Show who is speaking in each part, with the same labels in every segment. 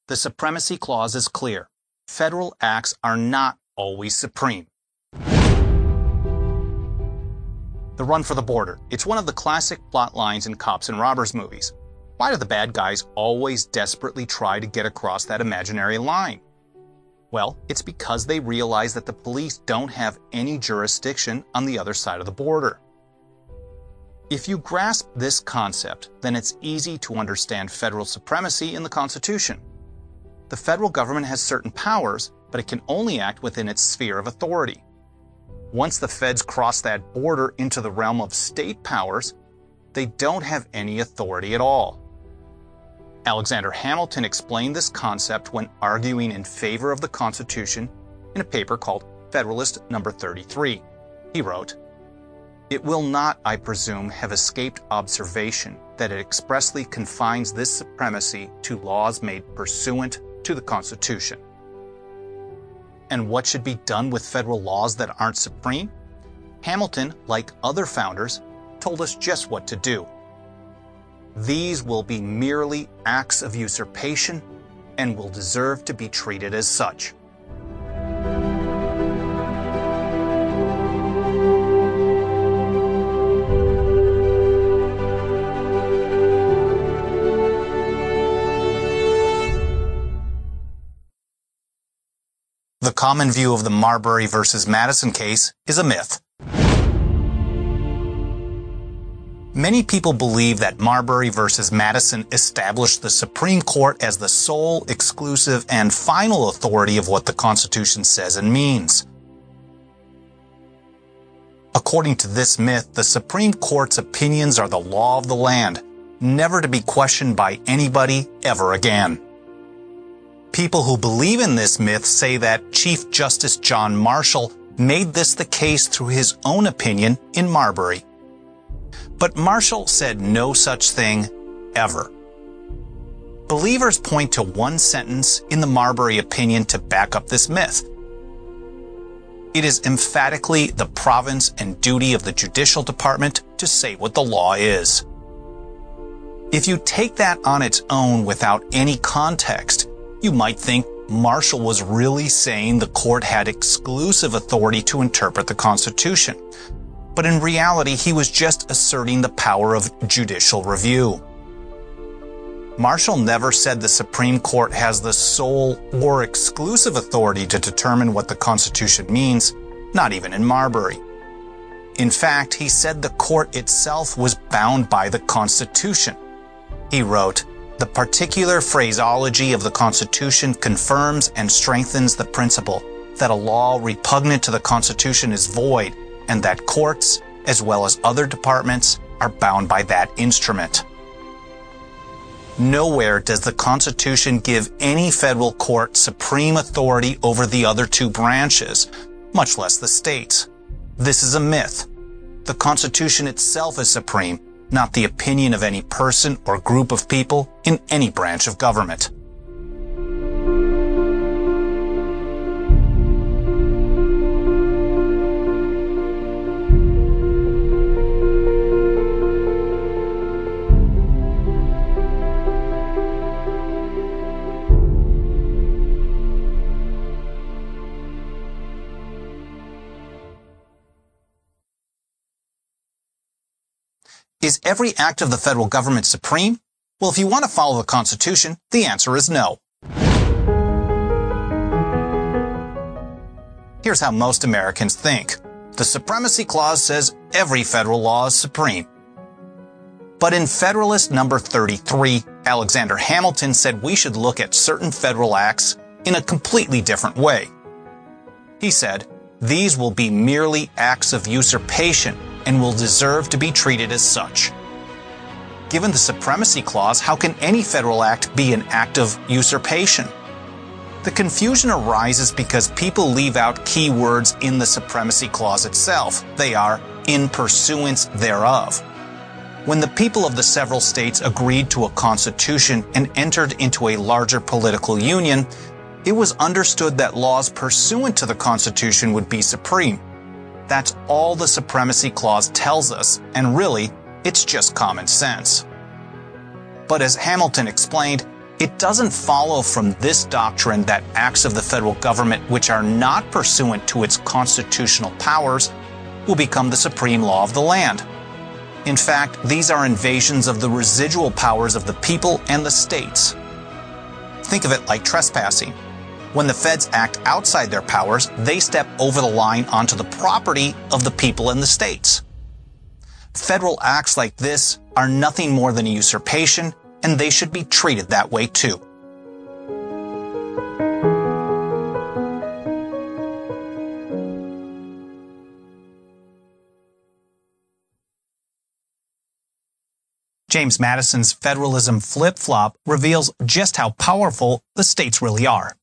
Speaker 1: The Supremacy Clause is clear. Federal acts are not always supreme. The run for the border. It's one of the classic plot lines in cops and robbers movies. Why do the bad guys always desperately try to get across that imaginary line? Well, it's because they realize that the police don't have any jurisdiction on the other side of the border. If you grasp this concept, then it's easy to understand federal supremacy in the Constitution. The federal government has certain powers, but it can only act within its sphere of authority. Once the feds cross that border into the realm of state powers, they don't have any authority at all. Alexander Hamilton explained this concept when arguing in favor of the Constitution in a paper called Federalist No. 33. He wrote, "It will not, I presume, have escaped observation that it expressly confines this supremacy to laws made pursuant to the Constitution." And what should be done with federal laws that aren't supreme? Hamilton, like other founders, told us just what to do. These will be merely acts of usurpation and will deserve to be treated as such. The common view of the Marbury versus Madison case is a myth. Many people believe that Marbury versus Madison established the Supreme Court as the sole, exclusive, and final authority of what the Constitution says and means. According to this myth, the Supreme Court's opinions are the law of the land, never to be questioned by anybody ever again. People who believe in this myth say that Chief Justice John Marshall made this the case through his own opinion in Marbury. But Marshall said no such thing, ever. Believers point to one sentence in the Marbury opinion to back up this myth. It is emphatically the province and duty of the Judicial Department to say what the law is. If you take that on its own without any context, you might think Marshall was really saying the court had exclusive authority to interpret the Constitution. But in reality, he was just asserting the power of judicial review. Marshall never said the Supreme Court has the sole or exclusive authority to determine what the Constitution means, not even in Marbury. In fact, he said the court itself was bound by the Constitution. He wrote, "The particular phraseology of the Constitution confirms and strengthens the principle that a law repugnant to the Constitution is void, and that courts, as well as other departments, are bound by that instrument." Nowhere does the Constitution give any federal court supreme authority over the other two branches, much less the states. This is a myth. The Constitution itself is supreme, not the opinion of any person or group of people in any branch of government. Is every act of the federal government supreme? Well, if you want to follow the Constitution, the answer is no. Here's how most Americans think. The Supremacy Clause says every federal law is supreme. But in Federalist No. 33, Alexander Hamilton said we should look at certain federal acts in a completely different way. He said, "These will be merely acts of usurpation and will deserve to be treated as such." Given the Supremacy Clause, how can any federal act be an act of usurpation? The confusion arises because people leave out key words in the Supremacy Clause itself. They are "in pursuance thereof." When the people of the several states agreed to a constitution and entered into a larger political union, it was understood that laws pursuant to the Constitution would be supreme. That's all the Supremacy Clause tells us, and really, it's just common sense. But as Hamilton explained, It doesn't follow from this doctrine that acts of the federal government which are not pursuant to its constitutional powers will become the supreme law of the land. In fact, these are invasions of the residual powers of the people and the states. Think of it like trespassing. When the feds act outside their powers, they step over the line onto the property of the people and the states. Federal acts like this are nothing more than a usurpation, and they should be treated that way too. James Madison's federalism flip-flop reveals just how powerful the states really are.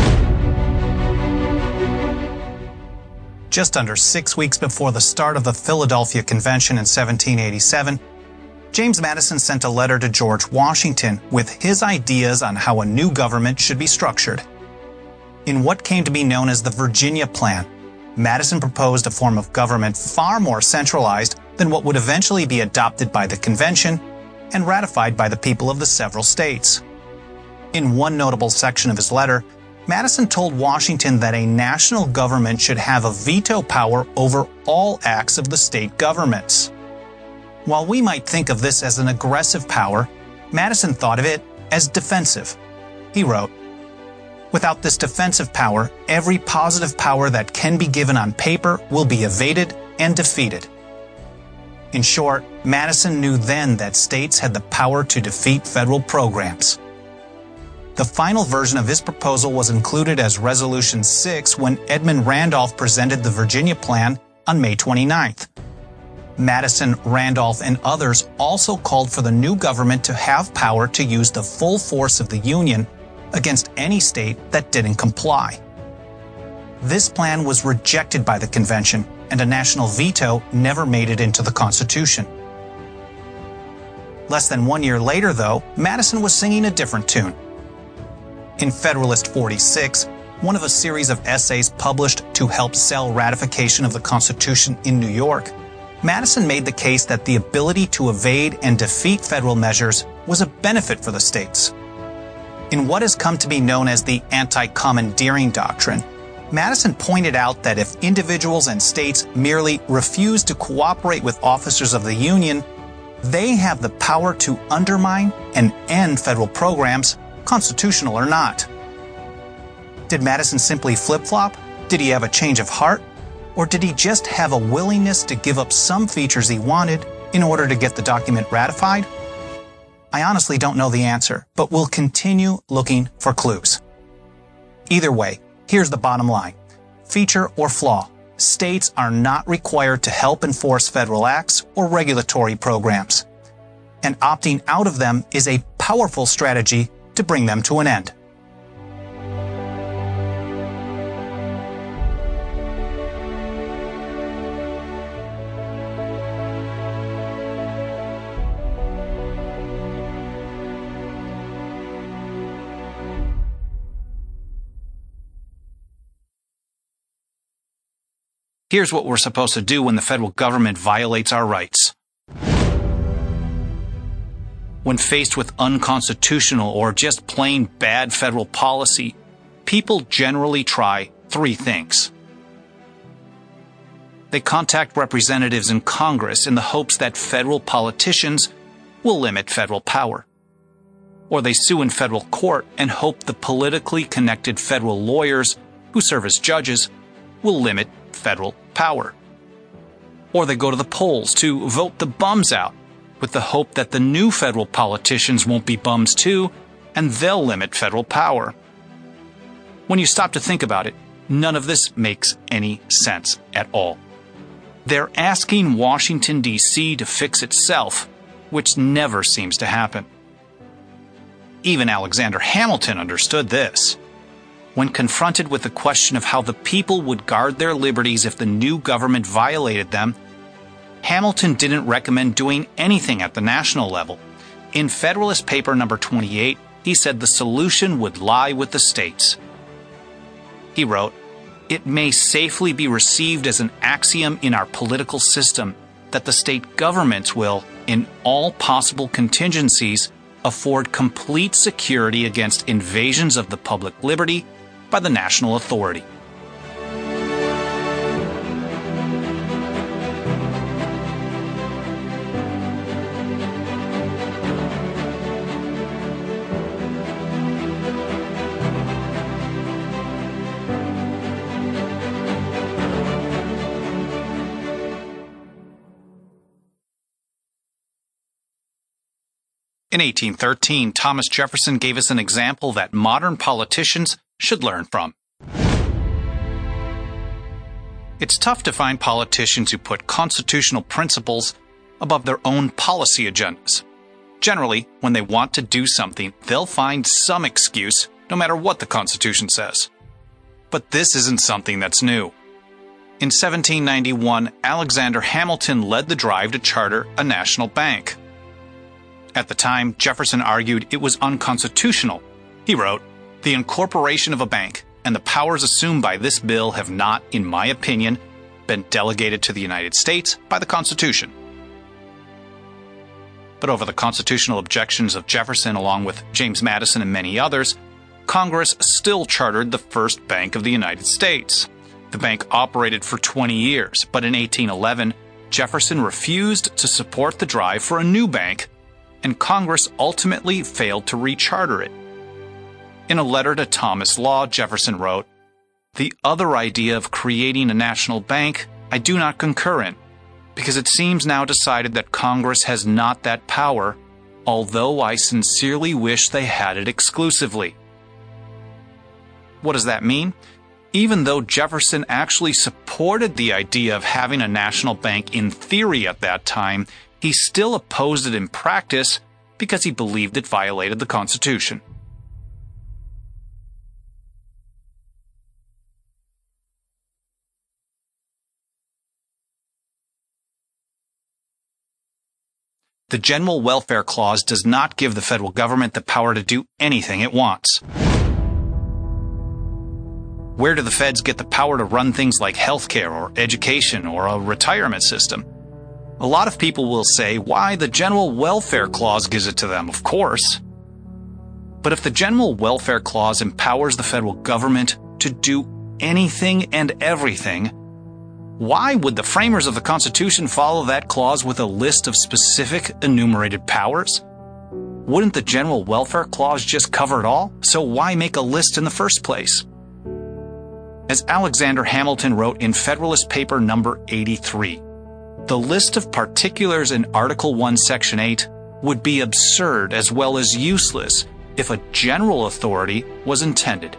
Speaker 1: Just under 6 weeks before the start of the Philadelphia Convention in 1787, James Madison sent a letter to George Washington with his ideas on how a new government should be structured. In what came to be known as the Virginia Plan, Madison proposed a form of government far more centralized than what would eventually be adopted by the convention and ratified by the people of the several states. In one notable section of his letter, Madison told Washington that a national government should have a veto power over all acts of the state governments. While we might think of this as an aggressive power, Madison thought of it as defensive. He wrote, "Without this defensive power, every positive power that can be given on paper will be evaded and defeated." In short, Madison knew then that states had the power to defeat federal programs. The final version of his proposal was included as Resolution 6 when Edmund Randolph presented the Virginia Plan on May 29th. Madison, Randolph, and others also called for the new government to have power to use the full force of the Union against any state that didn't comply. This plan was rejected by the convention, and a national veto never made it into the Constitution. Less than 1 year later, though, Madison was singing a different tune. In Federalist 46, one of a series of essays published to help sell ratification of the Constitution in New York, Madison made the case that the ability to evade and defeat federal measures was a benefit for the states. In what has come to be known as the anti-commandeering doctrine, Madison pointed out that if individuals and states merely refuse to cooperate with officers of the Union, they have the power to undermine and end federal programs, constitutional or not. Did Madison simply flip-flop? Did he have a change of heart? Or did he just have a willingness to give up some features he wanted in order to get the document ratified? I honestly don't know the answer, but we'll continue looking for clues. Either way, here's the bottom line. Feature or flaw, states are not required to help enforce federal acts or regulatory programs. And opting out of them is a powerful strategy to bring them to an end. Here's what we're supposed to do when the federal government violates our rights. When faced with unconstitutional or just plain bad federal policy, people generally try 3 things. They contact representatives in Congress in the hopes that federal politicians will limit federal power. Or they sue in federal court and hope the politically connected federal lawyers who serve as judges will limit federal power. Or they go to the polls to vote the bums out with the hope that the new federal politicians won't be bums too, and they'll limit federal power. When you stop to think about it, none of this makes any sense at all. They're asking Washington, D.C. to fix itself, which never seems to happen. Even Alexander Hamilton understood this. When confronted with the question of how the people would guard their liberties if the new government violated them, Hamilton didn't recommend doing anything at the national level. In Federalist Paper number 28, he said the solution would lie with the states. He wrote, "It may safely be received as an axiom in our political system that the state governments will, in all possible contingencies, afford complete security against invasions of the public liberty by the national authority. In 1813, Thomas Jefferson gave us an example that modern politicians should learn from. It's tough to find politicians who put constitutional principles above their own policy agendas. Generally, when they want to do something, they'll find some excuse, no matter what the Constitution says. But this isn't something that's new. In 1791, Alexander Hamilton led the drive to charter a national bank. At the time, Jefferson argued it was unconstitutional. He wrote, "The incorporation of a bank and the powers assumed by this bill have not, in my opinion, been delegated to the United States by the Constitution." But over the constitutional objections of Jefferson along with James Madison and many others, Congress still chartered the first bank of the United States. The bank operated for 20 years, but in 1811, Jefferson refused to support the drive for a new bank, and Congress ultimately failed to recharter it. In a letter to Thomas Law, Jefferson wrote, "The other idea of creating a national bank I do not concur in, because it seems now decided that Congress has not that power, although I sincerely wish they had it exclusively." What does that mean? Even though Jefferson actually supported the idea of having a national bank in theory at that time, he still opposed it in practice because he believed it violated the Constitution. The General Welfare Clause does not give the federal government the power to do anything it wants. Where do the feds get the power to run things like healthcare or education or a retirement system? A lot of people will say, why, the General Welfare Clause gives it to them, of course. But if the General Welfare Clause empowers the federal government to do anything and everything, why would the framers of the Constitution follow that clause with a list of specific enumerated powers? Wouldn't the General Welfare Clause just cover it all? So why make a list in the first place? As Alexander Hamilton wrote in Federalist Paper number 83, the list of particulars in Article 1, Section 8 would be absurd as well as useless if a general authority was intended.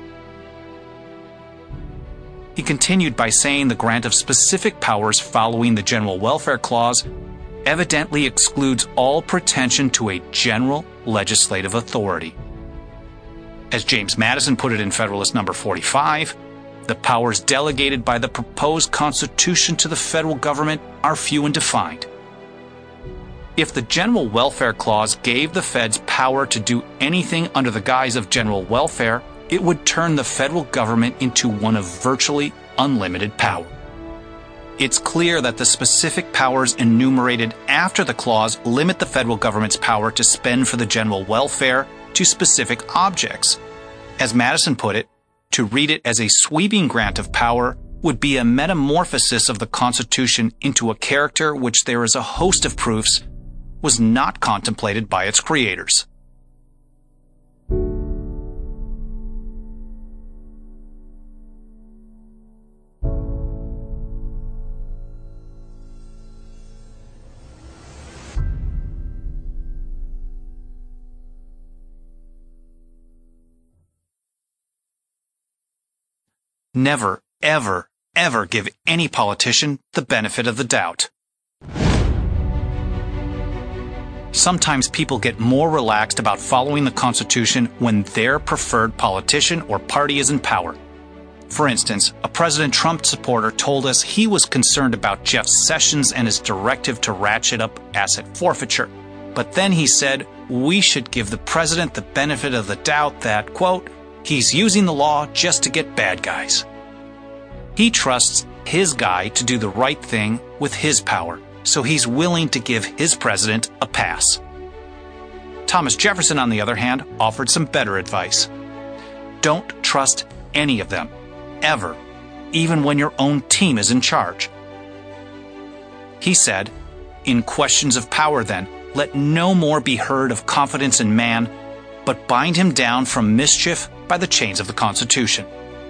Speaker 1: He continued by saying the grant of specific powers following the General Welfare Clause evidently excludes all pretension to a general legislative authority. As James Madison put it in Federalist number 45, the powers delegated by the proposed Constitution to the federal government are few and defined. If the General Welfare Clause gave the feds power to do anything under the guise of general welfare, it would turn the federal government into one of virtually unlimited power. It's clear that the specific powers enumerated after the clause limit the federal government's power to spend for the general welfare to specific objects. As Madison put it, to read it as a sweeping grant of power would be a metamorphosis of the Constitution into a character which there is a host of proofs was not contemplated by its creators. Never, ever, ever give any politician the benefit of the doubt. Sometimes people get more relaxed about following the Constitution when their preferred politician or party is in power. For instance, a President Trump supporter told us he was concerned about Jeff Sessions and his directive to ratchet up asset forfeiture. But then he said we should give the president the benefit of the doubt that, quote, he's using the law just to get bad guys. He trusts his guy to do the right thing with his power, so he's willing to give his president a pass. Thomas Jefferson, on the other hand, offered some better advice. Don't trust any of them, ever, even when your own team is in charge. He said, "In questions of power, then, let no more be heard of confidence in man, but bind him down from mischief by the chains of the Constitution."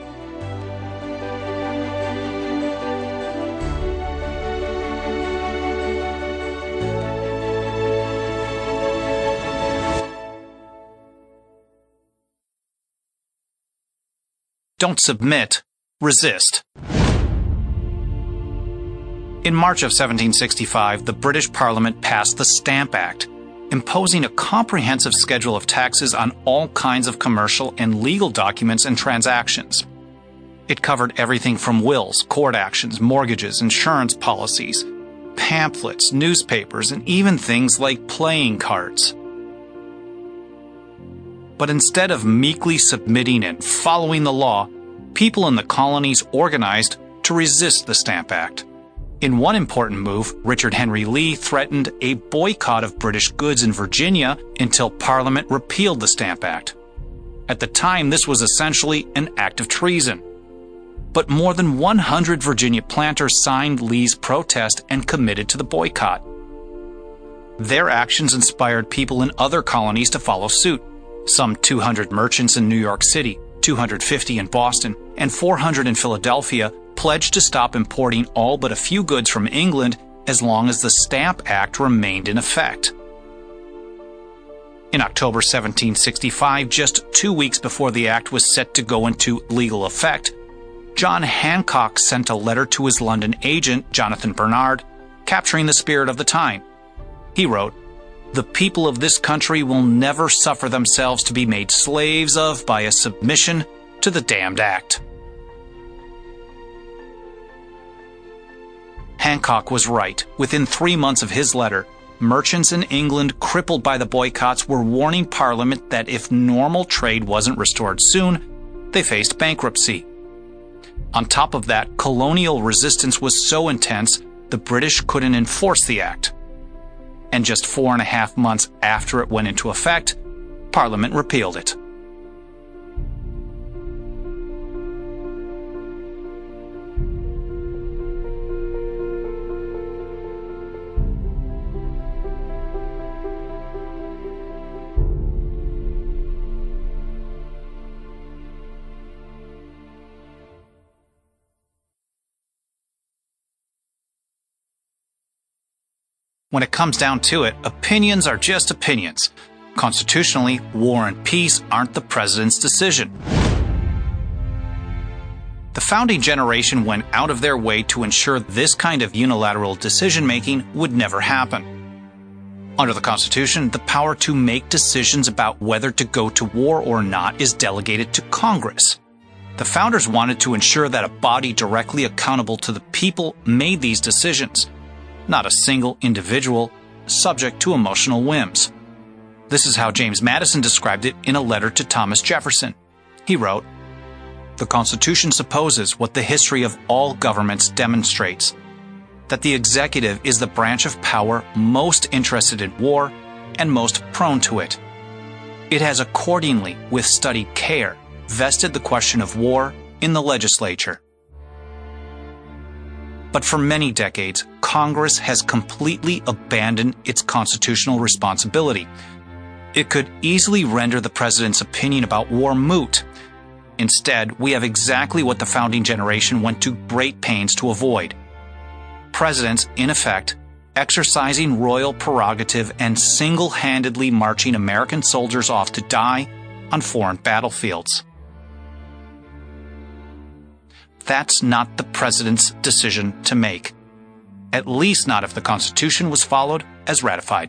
Speaker 1: Don't submit, resist. In March of 1765, the British Parliament passed the Stamp Act, imposing a comprehensive schedule of taxes on all kinds of commercial and legal documents and transactions. It covered everything from wills, court actions, mortgages, insurance policies, pamphlets, newspapers, and even things like playing cards. But instead of meekly submitting and following the law, people in the colonies organized to resist the Stamp Act. In one important move, Richard Henry Lee threatened a boycott of British goods in Virginia until Parliament repealed the Stamp Act. At the time, this was essentially an act of treason. But more than 100 Virginia planters signed Lee's protest and committed to the boycott. Their actions inspired people in other colonies to follow suit. Some 200 merchants in New York City, 250 in Boston, and 400 in Philadelphia pledged to stop importing all but a few goods from England as long as the Stamp Act remained in effect. In October 1765, just 2 weeks before the act was set to go into legal effect, John Hancock sent a letter to his London agent, Jonathan Bernard, capturing the spirit of the time. He wrote, "The people of this country will never suffer themselves to be made slaves of by a submission to the damned act." Hancock was right. Within 3 months of his letter, merchants in England crippled by the boycotts were warning Parliament that if normal trade wasn't restored soon, they faced bankruptcy. On top of that, colonial resistance was so intense, the British couldn't enforce the act. And just 4.5 months after it went into effect, Parliament repealed it. When it comes down to it, opinions are just opinions. Constitutionally, war and peace aren't the president's decision. The founding generation went out of their way to ensure this kind of unilateral decision-making would never happen. Under the Constitution, the power to make decisions about whether to go to war or not is delegated to Congress. The founders wanted to ensure that a body directly accountable to the people made these decisions, not a single individual subject to emotional whims. This is how James Madison described it in a letter to Thomas Jefferson. He wrote, "The Constitution supposes what the history of all governments demonstrates, that the executive is the branch of power most interested in war and most prone to it. It has accordingly, with studied care, vested the question of war in the legislature. But for many decades, Congress has completely abandoned its constitutional responsibility. It could easily render the president's opinion about war moot. Instead, we have exactly what the founding generation went to great pains to avoid. Presidents, in effect, exercising royal prerogative and single-handedly marching American soldiers off to die on foreign battlefields. That's not the president's decision to make. At least not if the Constitution was followed as ratified."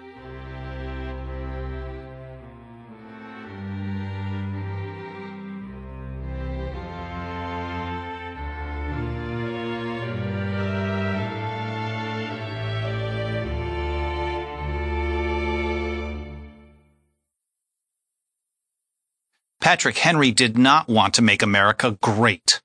Speaker 1: Patrick Henry did not want to make America great.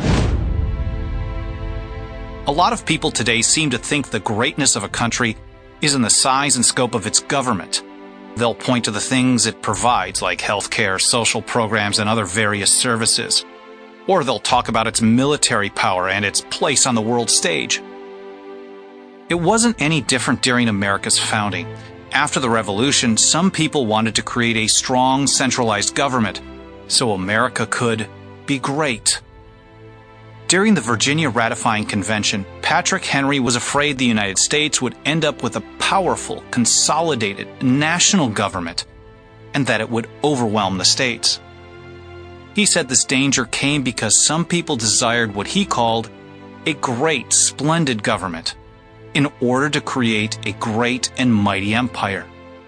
Speaker 1: A lot of people today seem to think the greatness of a country is in the size and scope of its government. They'll point to the things it provides, like healthcare, social programs, and other various services. Or they'll talk about its military power and its place on the world stage. It wasn't any different during America's founding. After the Revolution, some people wanted to create a strong, centralized government so America could be great. During the Virginia Ratifying Convention, Patrick Henry was afraid the United States would end up with a powerful, consolidated national government, and that it would overwhelm the states. He said this danger came because some people desired what he called a great, splendid government in order to create a great and mighty empire.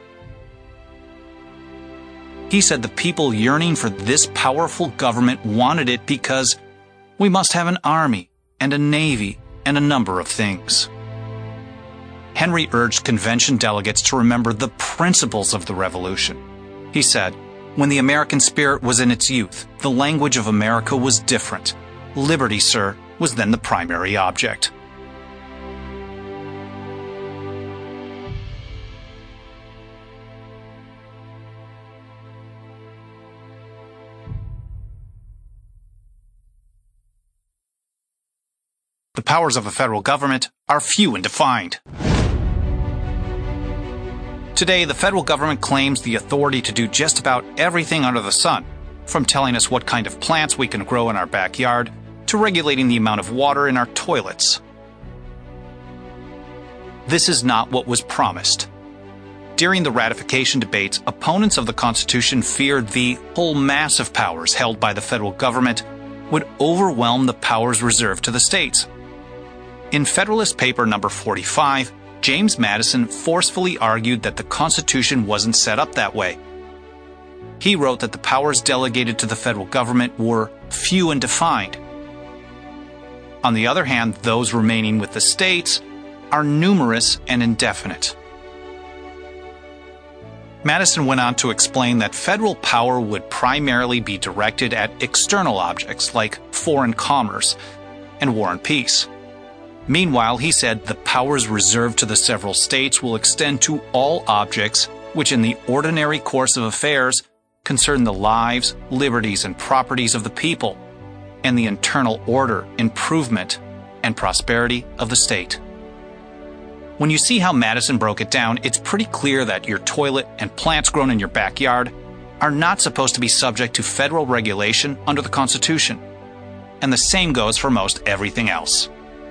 Speaker 1: He said the people yearning for this powerful government wanted it because we must have an army and a navy and a number of things. Henry urged convention delegates to remember the principles of the Revolution. He said, "When the American spirit was in its youth, the language of America was different. Liberty, sir, was then the primary object." The powers of the federal government are few and defined. Today, the federal government claims the authority to do just about everything under the sun, from telling us what kind of plants we can grow in our backyard to regulating the amount of water in our toilets. This is not what was promised. During the ratification debates, opponents of the Constitution feared the whole mass of powers held by the federal government would overwhelm the powers reserved to the states. In Federalist Paper number 45, James Madison forcefully argued that the Constitution wasn't set up that way. He wrote that the powers delegated to the federal government were few and defined. On the other hand, those remaining with the states are numerous and indefinite. Madison went on to explain that federal power would primarily be directed at external objects like foreign commerce and war and peace. Meanwhile, he said the powers reserved to the several states will extend to all objects which in the ordinary course of affairs concern the lives, liberties, and properties of the people, and the internal order, improvement, and prosperity of the state. When you see how Madison broke it down, it's pretty clear that your toilet and plants grown in your backyard are not supposed to be subject to federal regulation under the Constitution. And the same goes for most everything else.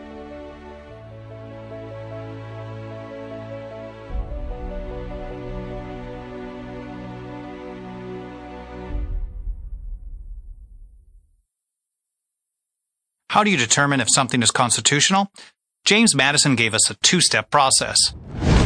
Speaker 1: How do you determine if something is constitutional? James Madison gave us a two-step process.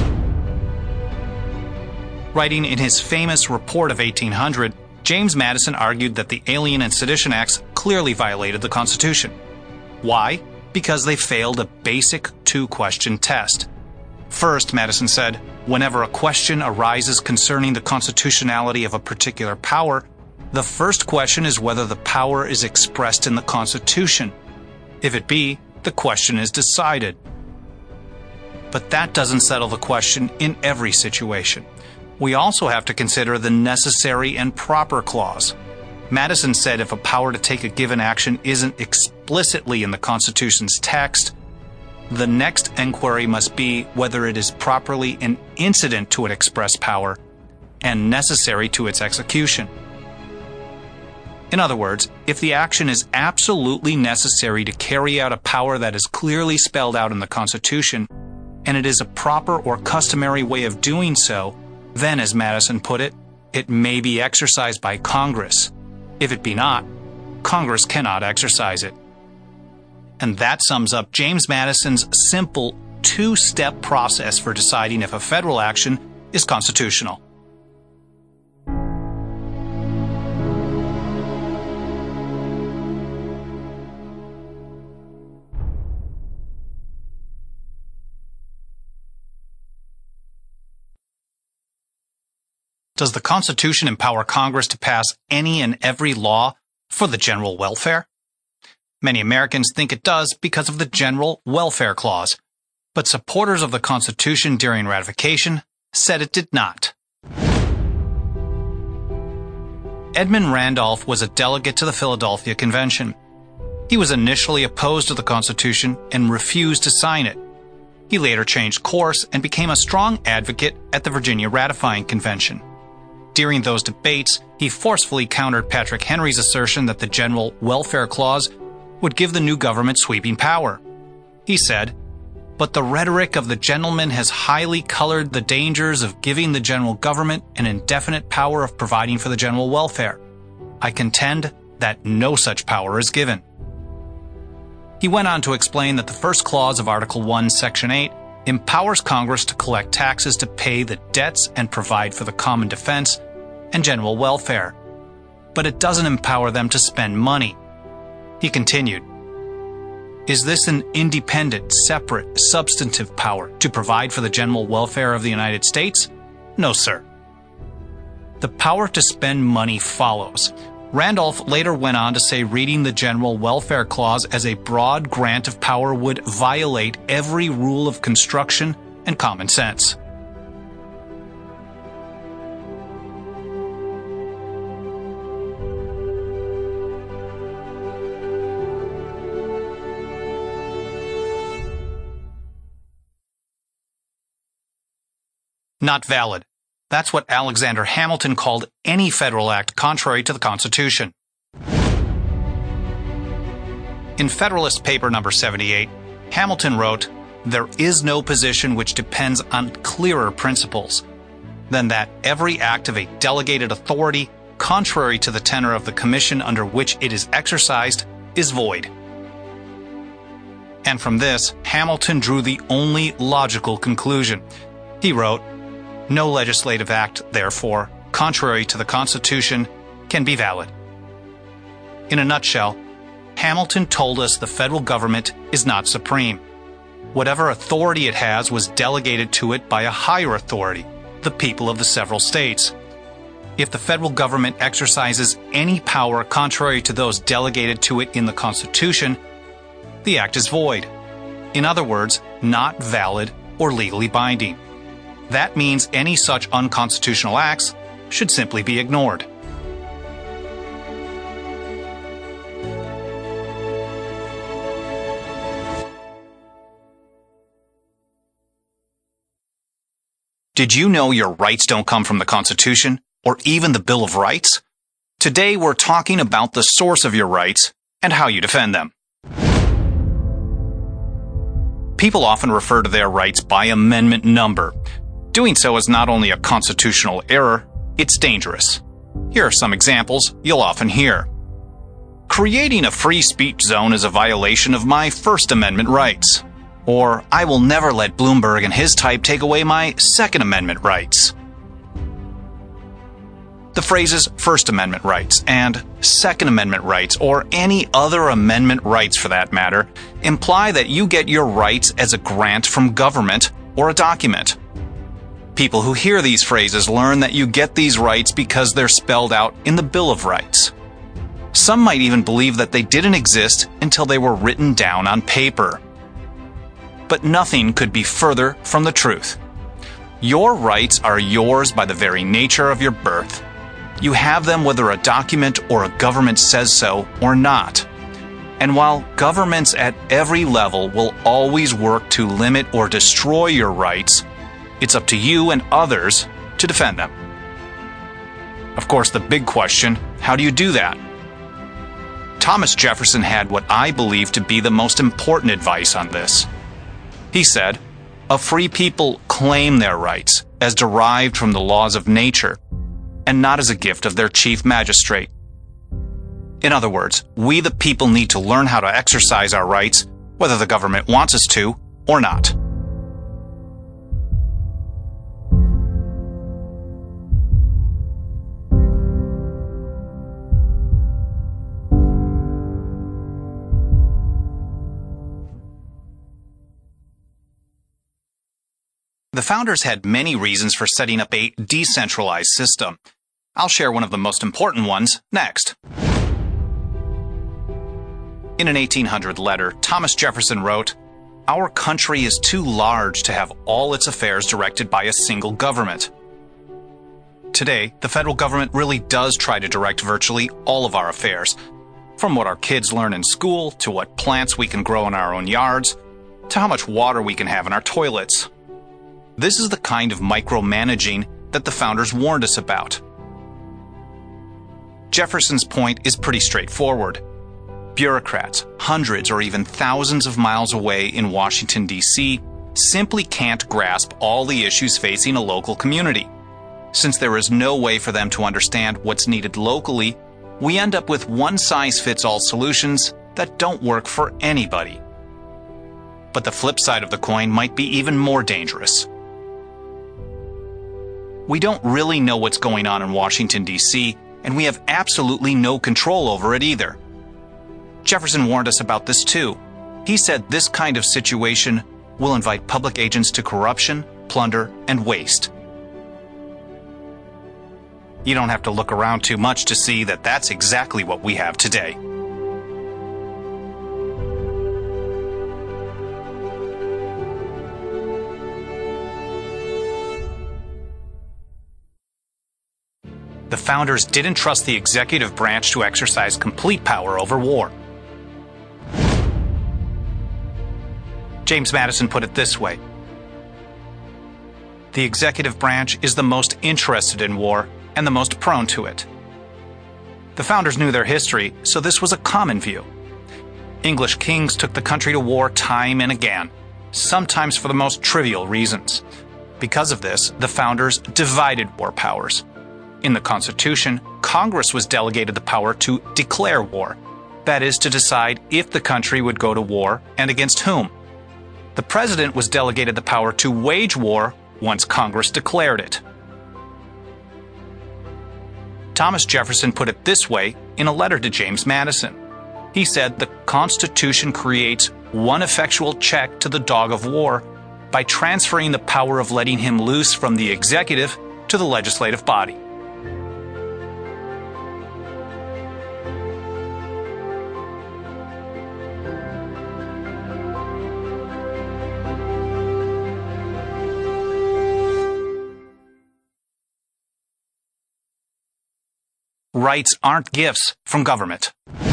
Speaker 1: Writing in his famous Report of 1800, James Madison argued that the Alien and Sedition Acts clearly violated the Constitution. Why? Because they failed a basic two-question test. First, Madison said, whenever a question arises concerning the constitutionality of a particular power, the first question is whether the power is expressed in the Constitution. If it be, the question is decided. But that doesn't settle the question in every situation. We also have to consider the necessary and proper clause. Madison said if a power to take a given action isn't explicitly in the Constitution's text, the next inquiry must be whether it is properly an incident to an express power and necessary to its execution. In other words, if the action is absolutely necessary to carry out a power that is clearly spelled out in the Constitution, and it is a proper or customary way of doing so, then, as Madison put it, it may be exercised by Congress. If it be not, Congress cannot exercise it. And that sums up James Madison's simple two-step process for deciding if a federal action is constitutional. Does the Constitution empower Congress to pass any and every law for the general welfare? Many Americans think it does because of the General Welfare Clause, but supporters of the Constitution during ratification said it did not. Edmund Randolph was a delegate to the Philadelphia Convention. He was initially opposed to the Constitution and refused to sign it. He later changed course and became a strong advocate at the Virginia Ratifying Convention. During those debates, he forcefully countered Patrick Henry's assertion that the General Welfare Clause would give the new government sweeping power. He said, "But the rhetoric of the gentleman has highly colored the dangers of giving the general government an indefinite power of providing for the general welfare. I contend that no such power is given." He went on to explain that the first clause of Article 1, Section 8 empowers Congress to collect taxes to pay the debts and provide for the common defense and general welfare, but it doesn't empower them to spend money. He continued, "Is this an independent, separate, substantive power to provide for the general welfare of the United States? No, sir. The power to spend money follows." Randolph later went on to say reading the General Welfare Clause as a broad grant of power would violate every rule of construction and common sense. Not valid. That's what Alexander Hamilton called any federal act contrary to the Constitution. In Federalist Paper No. 78, Hamilton wrote, "There is no position which depends on clearer principles than that every act of a delegated authority, contrary to the tenor of the commission under which it is exercised, is void." And from this, Hamilton drew the only logical conclusion. He wrote, "No legislative act, therefore, contrary to the Constitution, can be valid." In a nutshell, Hamilton told us the federal government is not supreme. Whatever authority it has was delegated to it by a higher authority, the people of the several states. If the federal government exercises any power contrary to those delegated to it in the Constitution, the act is void. In other words, not valid or legally binding. That means any such unconstitutional acts should simply be ignored. Did you know your rights don't come from the Constitution or even the Bill of Rights? Today we're talking about the source of your rights and how you defend them. People often refer to their rights by amendment number. Doing so is not only a constitutional error, it's dangerous. Here are some examples you'll often hear. Creating a free speech zone is a violation of my First Amendment rights. Or, I will never let Bloomberg and his type take away my Second Amendment rights. The phrases First Amendment rights and Second Amendment rights, or any other amendment rights for that matter, imply that you get your rights as a grant from government or a document. People who hear these phrases learn that you get these rights because they're spelled out in the Bill of Rights. Some might even believe that they didn't exist until they were written down on paper. But nothing could be further from the truth. Your rights are yours by the very nature of your birth. You have them whether a document or a government says so or not. And while governments at every level will always work to limit or destroy your rights, it's up to you and others to defend them. Of course, the big question, how do you do that? Thomas Jefferson had what I believe to be the most important advice on this. He said, "A free people claim their rights as derived from the laws of nature, and not as a gift of their chief magistrate." In other words, we the people need to learn how to exercise our rights, whether the government wants us to or not. The founders had many reasons for setting up a decentralized system. I'll share one of the most important ones next. In an 1800 letter, Thomas Jefferson wrote, "Our country is too large to have all its affairs directed by a single government. Today, the federal government really does try to direct virtually all of our affairs, from what our kids learn in school, to what plants we can grow in our own yards, to how much water we can have in our toilets. This is the kind of micromanaging that the founders warned us about. Jefferson's point is pretty straightforward. Bureaucrats, hundreds or even thousands of miles away in Washington, D.C., simply can't grasp all the issues facing a local community. Since there is no way for them to understand what's needed locally, we end up with one-size-fits-all solutions that don't work for anybody. But the flip side of the coin might be even more dangerous. We don't really know what's going on in Washington, D.C., and we have absolutely no control over it either. Jefferson warned us about this too. He said this kind of situation will invite public agents to corruption, plunder, and waste. You don't have to look around too much to see that that's exactly what we have today. The founders didn't trust the executive branch to exercise complete power over war. James Madison put it this way: the executive branch is the most interested in war and the most prone to it. The founders knew their history, so this was a common view. English kings took the country to war time and again, sometimes for the most trivial reasons. Because of this, the founders divided war powers. In the Constitution, Congress was delegated the power to declare war, that is, to decide if the country would go to war and against whom. The president was delegated the power to wage war once Congress declared it. Thomas Jefferson put it this way in a letter to James Madison. He said the Constitution creates one effectual check to the dog of war by transferring the power of letting him loose from the executive to the legislative body. Rights aren't gifts from government.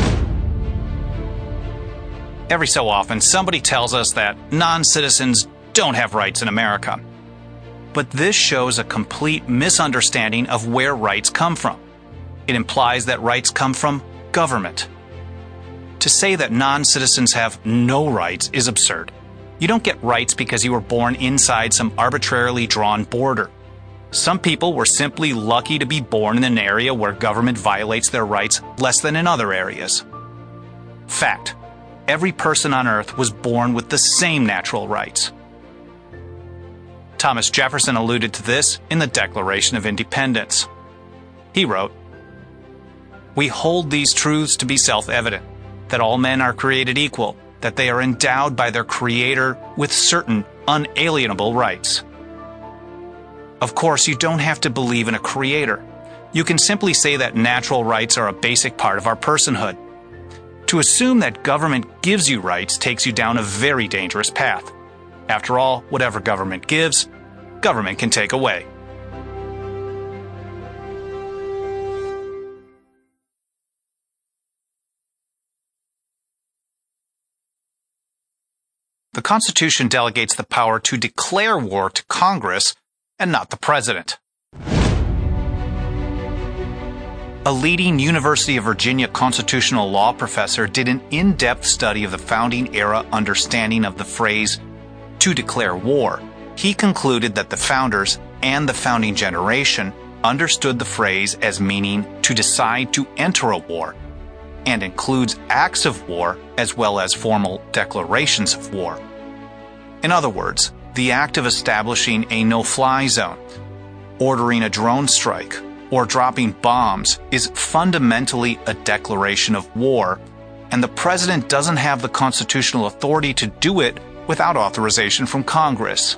Speaker 1: Every so often, somebody tells us that non-citizens don't have rights in America. But this shows a complete misunderstanding of where rights come from. It implies that rights come from government. To say that non-citizens have no rights is absurd. You don't get rights because you were born inside some arbitrarily drawn border. Some people were simply lucky to be born in an area where government violates their rights less than in other areas. Fact: every person on earth was born with the same natural rights. Thomas Jefferson alluded to this in the Declaration of Independence. He wrote, "We hold these truths to be self-evident, that all men are created equal, that they are endowed by their Creator with certain unalienable rights." Of course, you don't have to believe in a creator. You can simply say that natural rights are a basic part of our personhood. To assume that government gives you rights takes you down a very dangerous path. After all, whatever government gives, government can take away. The Constitution delegates the power to declare war to Congress and not the president. A leading University of Virginia constitutional law professor did an in-depth study of the founding era understanding of the phrase, "to declare war." He concluded that the founders and the founding generation understood the phrase as meaning to decide to enter a war, and includes acts of war as well as formal declarations of war. In other words, the act of establishing a no-fly zone, ordering a drone strike, or dropping bombs is fundamentally a declaration of war, and the president doesn't have the constitutional authority to do it without authorization from Congress.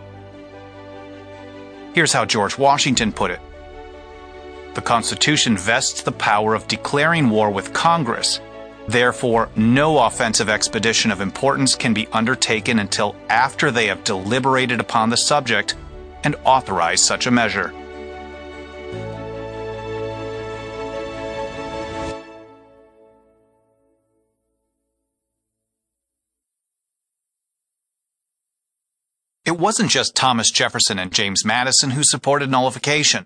Speaker 1: Here's how George Washington put it. The Constitution vests the power of declaring war with Congress. Therefore, no offensive expedition of importance can be undertaken until after they have deliberated upon the subject and authorized such a measure. it wasn't just Thomas Jefferson and James Madison who supported nullification.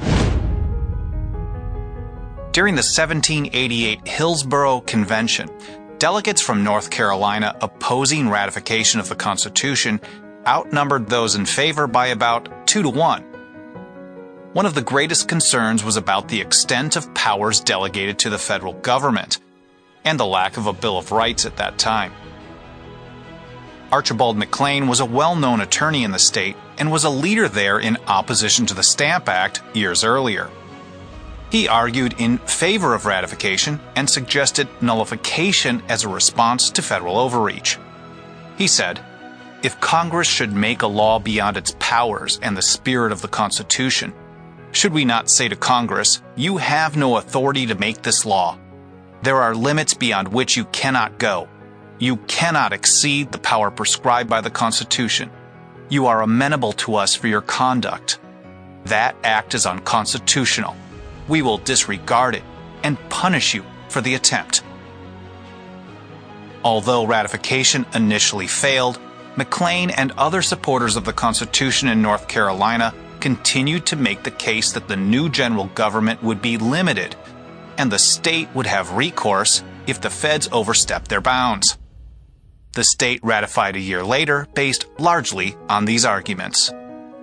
Speaker 1: During the 1788 Hillsborough Convention, delegates from North Carolina opposing ratification of the Constitution outnumbered those in favor by about 2-1. One of the greatest concerns was about the extent of powers delegated to the federal government, and the lack of a Bill of Rights at that time. Archibald McLean was a well-known attorney in the state and was a leader there in opposition to the Stamp Act years earlier. He argued in favor of ratification and suggested nullification as a response to federal overreach. He said, "If Congress should make a law beyond its powers and the spirit of the Constitution, should we not say to Congress, 'You have no authority to make this law. There are limits beyond which you cannot go. You cannot exceed the power prescribed by the Constitution. You are amenable to us for your conduct. That act is unconstitutional. We will disregard it and punish you for the attempt." Although ratification initially failed, McLean and other supporters of the Constitution in North Carolina continued to make the case that the new general government would be limited, and the state would have recourse if the feds overstepped their bounds. The state ratified a year later based largely on these arguments.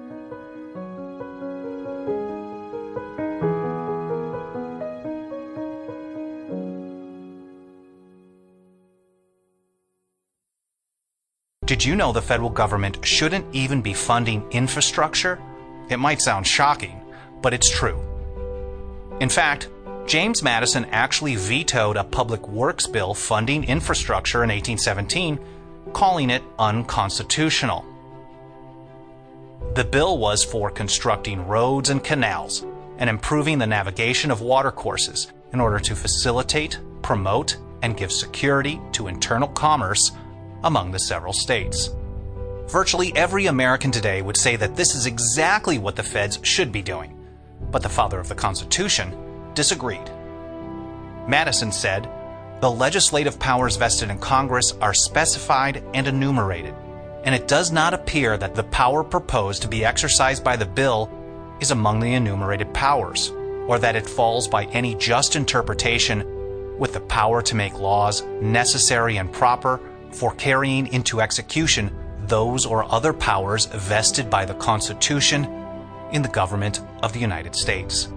Speaker 1: Did you know the federal government shouldn't even be funding infrastructure? It might sound shocking, but it's true. In fact, James Madison actually vetoed a public works bill funding infrastructure in 1817, calling it unconstitutional. The bill was for constructing roads and canals and improving the navigation of watercourses in order to facilitate, promote, and give security to internal commerce among the several states. Virtually every American today would say that this is exactly what the feds should be doing, but the father of the Constitution disagreed. Madison said, "The legislative powers vested in Congress are specified and enumerated, and it does not appear that the power proposed to be exercised by the bill is among the enumerated powers, or that it falls by any just interpretation with the power to make laws necessary and proper for carrying into execution those or other powers vested by the Constitution in the government of the United States."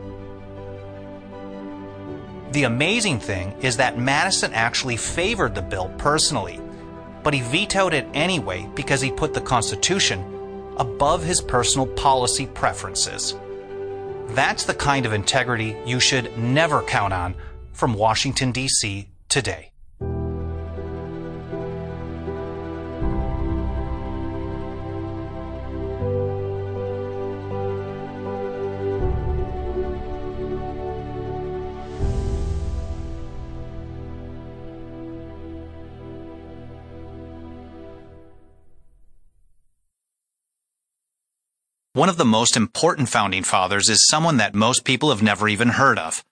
Speaker 1: The amazing thing is that Madison actually favored the bill personally, but he vetoed it anyway because he put the Constitution above his personal policy preferences. That's the kind of integrity you should never count on from Washington, D.C. today. One of the most important founding fathers is someone that most people have never even heard of.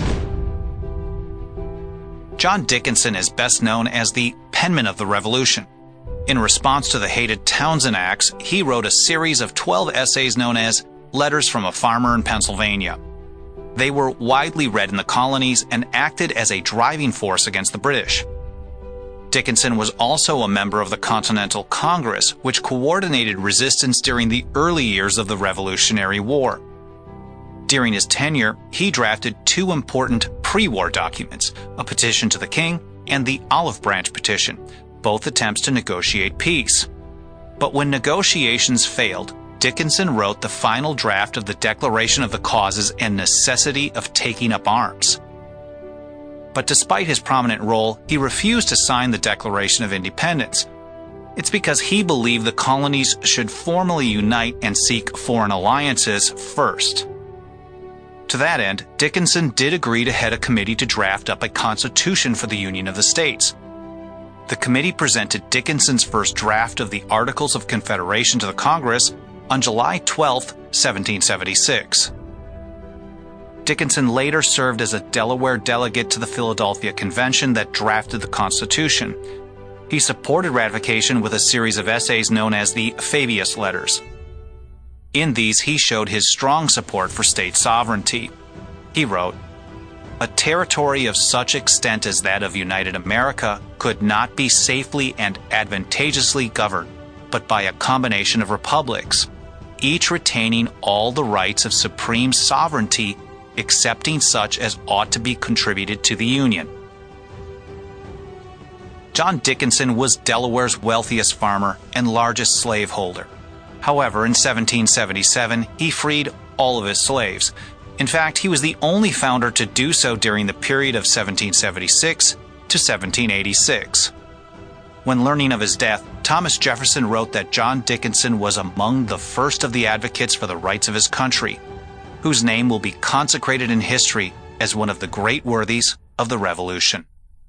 Speaker 1: John Dickinson is best known as the penman of the Revolution. In response to the hated Townshend Acts, he wrote a series of 12 essays known as Letters from a Farmer in Pennsylvania. They were widely read in the colonies and acted as a driving force against the British. Dickinson was also a member of the Continental Congress, which coordinated resistance during the early years of the Revolutionary War. During his tenure, he drafted two important pre-war documents, a petition to the king and the Olive Branch Petition, both attempts to negotiate peace. But when negotiations failed, Dickinson wrote the final draft of the Declaration of the Causes and Necessity of Taking Up Arms. But despite his prominent role, he refused to sign the Declaration of Independence. It's because he believed the colonies should formally unite and seek foreign alliances first. To that end, Dickinson did agree to head a committee to draft up a constitution for the Union of the States. The committee presented Dickinson's first draft of the Articles of Confederation to the Congress on July 12, 1776. Dickinson later served as a Delaware delegate to the Philadelphia Convention that drafted the Constitution. He supported ratification with a series of essays known as the Fabius Letters. In these, he showed his strong support for state sovereignty. He wrote, "A territory of such extent as that of United America could not be safely and advantageously governed, but by a combination of republics, each retaining all the rights of supreme sovereignty, excepting such as ought to be contributed to the Union." John Dickinson was Delaware's wealthiest farmer and largest slaveholder. However, in 1777, he freed all of his slaves. In fact, he was the only founder to do so during the period of 1776 to 1786. When learning of his death, Thomas Jefferson wrote that John Dickinson was among the first of the advocates for the rights of his country, whose name will be consecrated in history as one of the great worthies of the Revolution.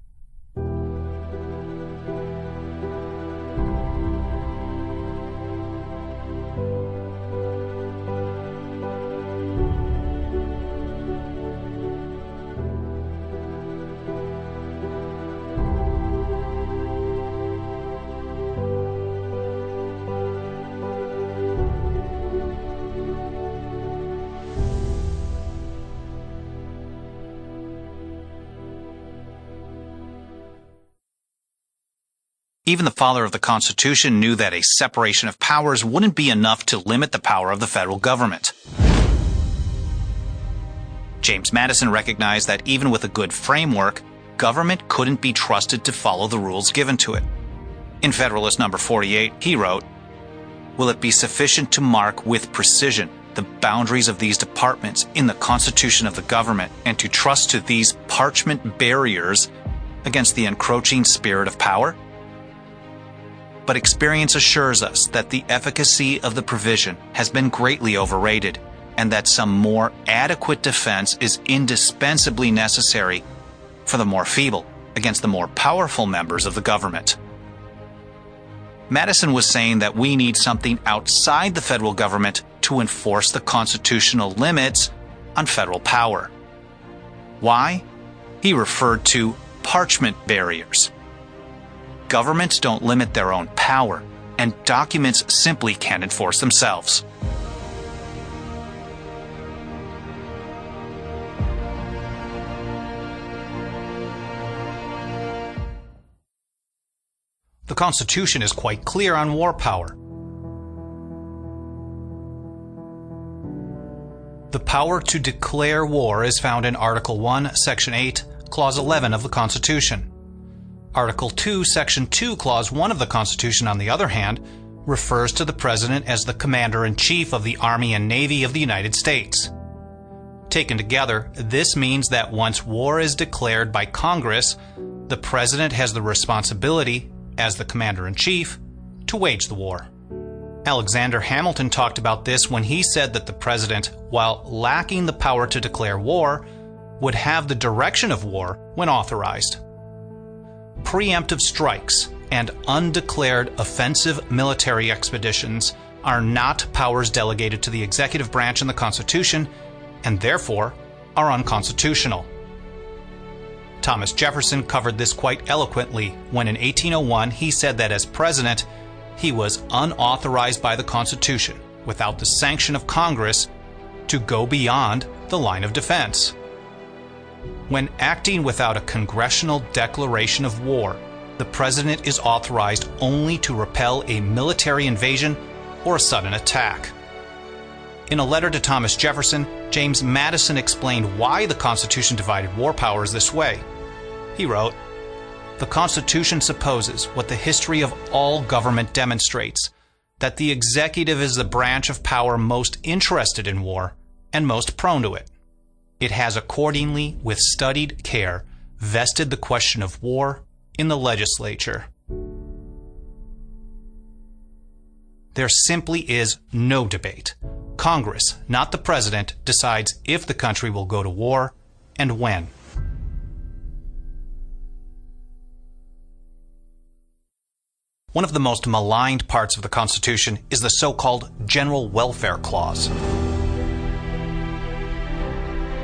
Speaker 1: Even the father of the Constitution knew that a separation of powers wouldn't be enough to limit the power of the federal government. James Madison recognized that even with a good framework, government couldn't be trusted to follow the rules given to it. In Federalist No. 48, he wrote, "Will it be sufficient to mark with precision the boundaries of these departments in the constitution of the government, and to trust to these parchment barriers against the encroaching spirit of power? But experience assures us that the efficacy of the provision has been greatly overrated, and that some more adequate defense is indispensably necessary for the more feeble against the more powerful members of the government." Madison was saying that we need something outside the federal government to enforce the constitutional limits on federal power. Why? He referred to parchment barriers. Governments don't limit their own power, and documents simply can't enforce themselves. The Constitution is quite clear on war power. The power to declare war is found in Article 1, Section 8, Clause 11 of the Constitution. Article 2, Section 2, Clause 1 of the Constitution, on the other hand, refers to the President as the Commander-in-Chief of the Army and Navy of the United States. Taken together, this means that once war is declared by Congress, the President has the responsibility, as the Commander-in-Chief, to wage the war. Alexander Hamilton talked about this when he said that the President, while lacking the power to declare war, would have the direction of war when authorized. Preemptive strikes and undeclared offensive military expeditions are not powers delegated to the executive branch in the Constitution, and therefore are unconstitutional. Thomas Jefferson covered this quite eloquently when in 1801 he said that as president, he was unauthorized by the Constitution, without the sanction of Congress, to go beyond the line of defense. When acting without a congressional declaration of war, the president is authorized only to repel a military invasion or a sudden attack. In a letter to Thomas Jefferson, James Madison explained why the Constitution divided war powers this way. He wrote, "The Constitution supposes what the history of all government demonstrates, that the executive is the branch of power most interested in war and most prone to it. It has accordingly, with studied care, vested the question of war in the legislature." There simply is no debate. Congress, not the president, decides if the country will go to war and when. One of the most maligned parts of the Constitution is the so-called General Welfare Clause.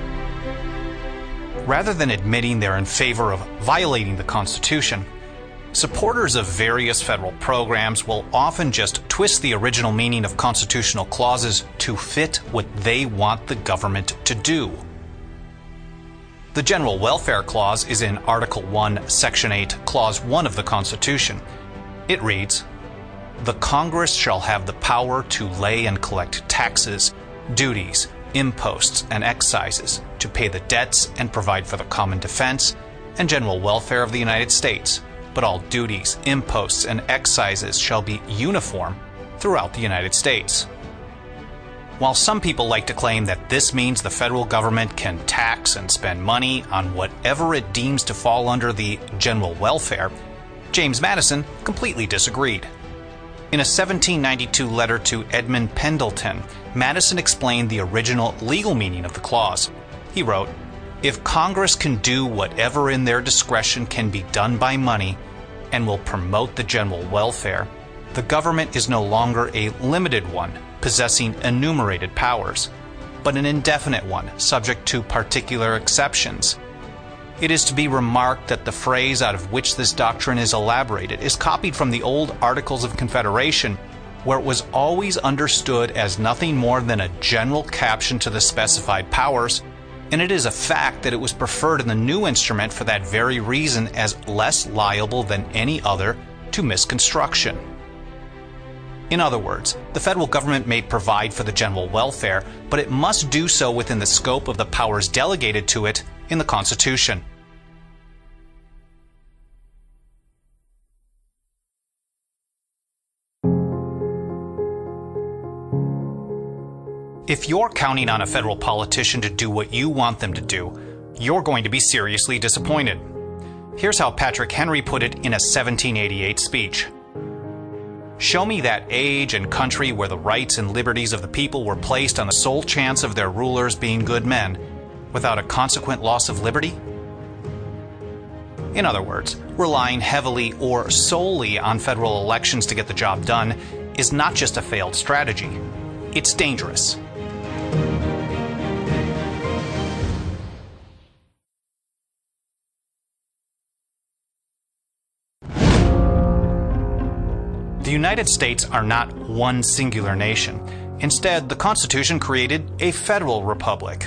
Speaker 1: Rather than admitting they're in favor of violating the Constitution, Supporters of various federal programs will often just twist the original meaning of constitutional clauses to fit what they want the government to do. The General Welfare Clause is in Article 1, Section 8, Clause 1 of the Constitution. It reads, "The Congress shall have the power to lay and collect taxes, duties, imposts, and excises, to pay the debts and provide for the common defense and general welfare of the United States. But all duties, imposts, and excises shall be uniform throughout the United States." While some people like to claim that this means the federal government can tax and spend money on whatever it deems to fall under the general welfare, James Madison completely disagreed. In a 1792 letter to Edmund Pendleton, Madison explained the original legal meaning of the clause. He wrote, "If Congress can do whatever in their discretion can be done by money and will promote the general welfare, the government is no longer a limited one, possessing enumerated powers, but an indefinite one, subject to particular exceptions. It is to be remarked that the phrase out of which this doctrine is elaborated is copied from the old Articles of Confederation, where it was always understood as nothing more than a general caption to the specified powers, and it is a fact that it was preferred in the new instrument for that very reason as less liable than any other to misconstruction." In other words, the federal government may provide for the general welfare, but it must do so within the scope of the powers delegated to it in the Constitution. If you're counting on a federal politician to do what you want them to do, you're going to be seriously disappointed. Here's how Patrick Henry put it in a 1788 speech. "Show me that age and country where the rights and liberties of the people were placed on the sole chance of their rulers being good men, without a consequent loss of liberty." In other words, relying heavily or solely on federal elections to get the job done is not just a failed strategy. It's dangerous. The United States are not one singular nation. Instead, the Constitution created a federal republic.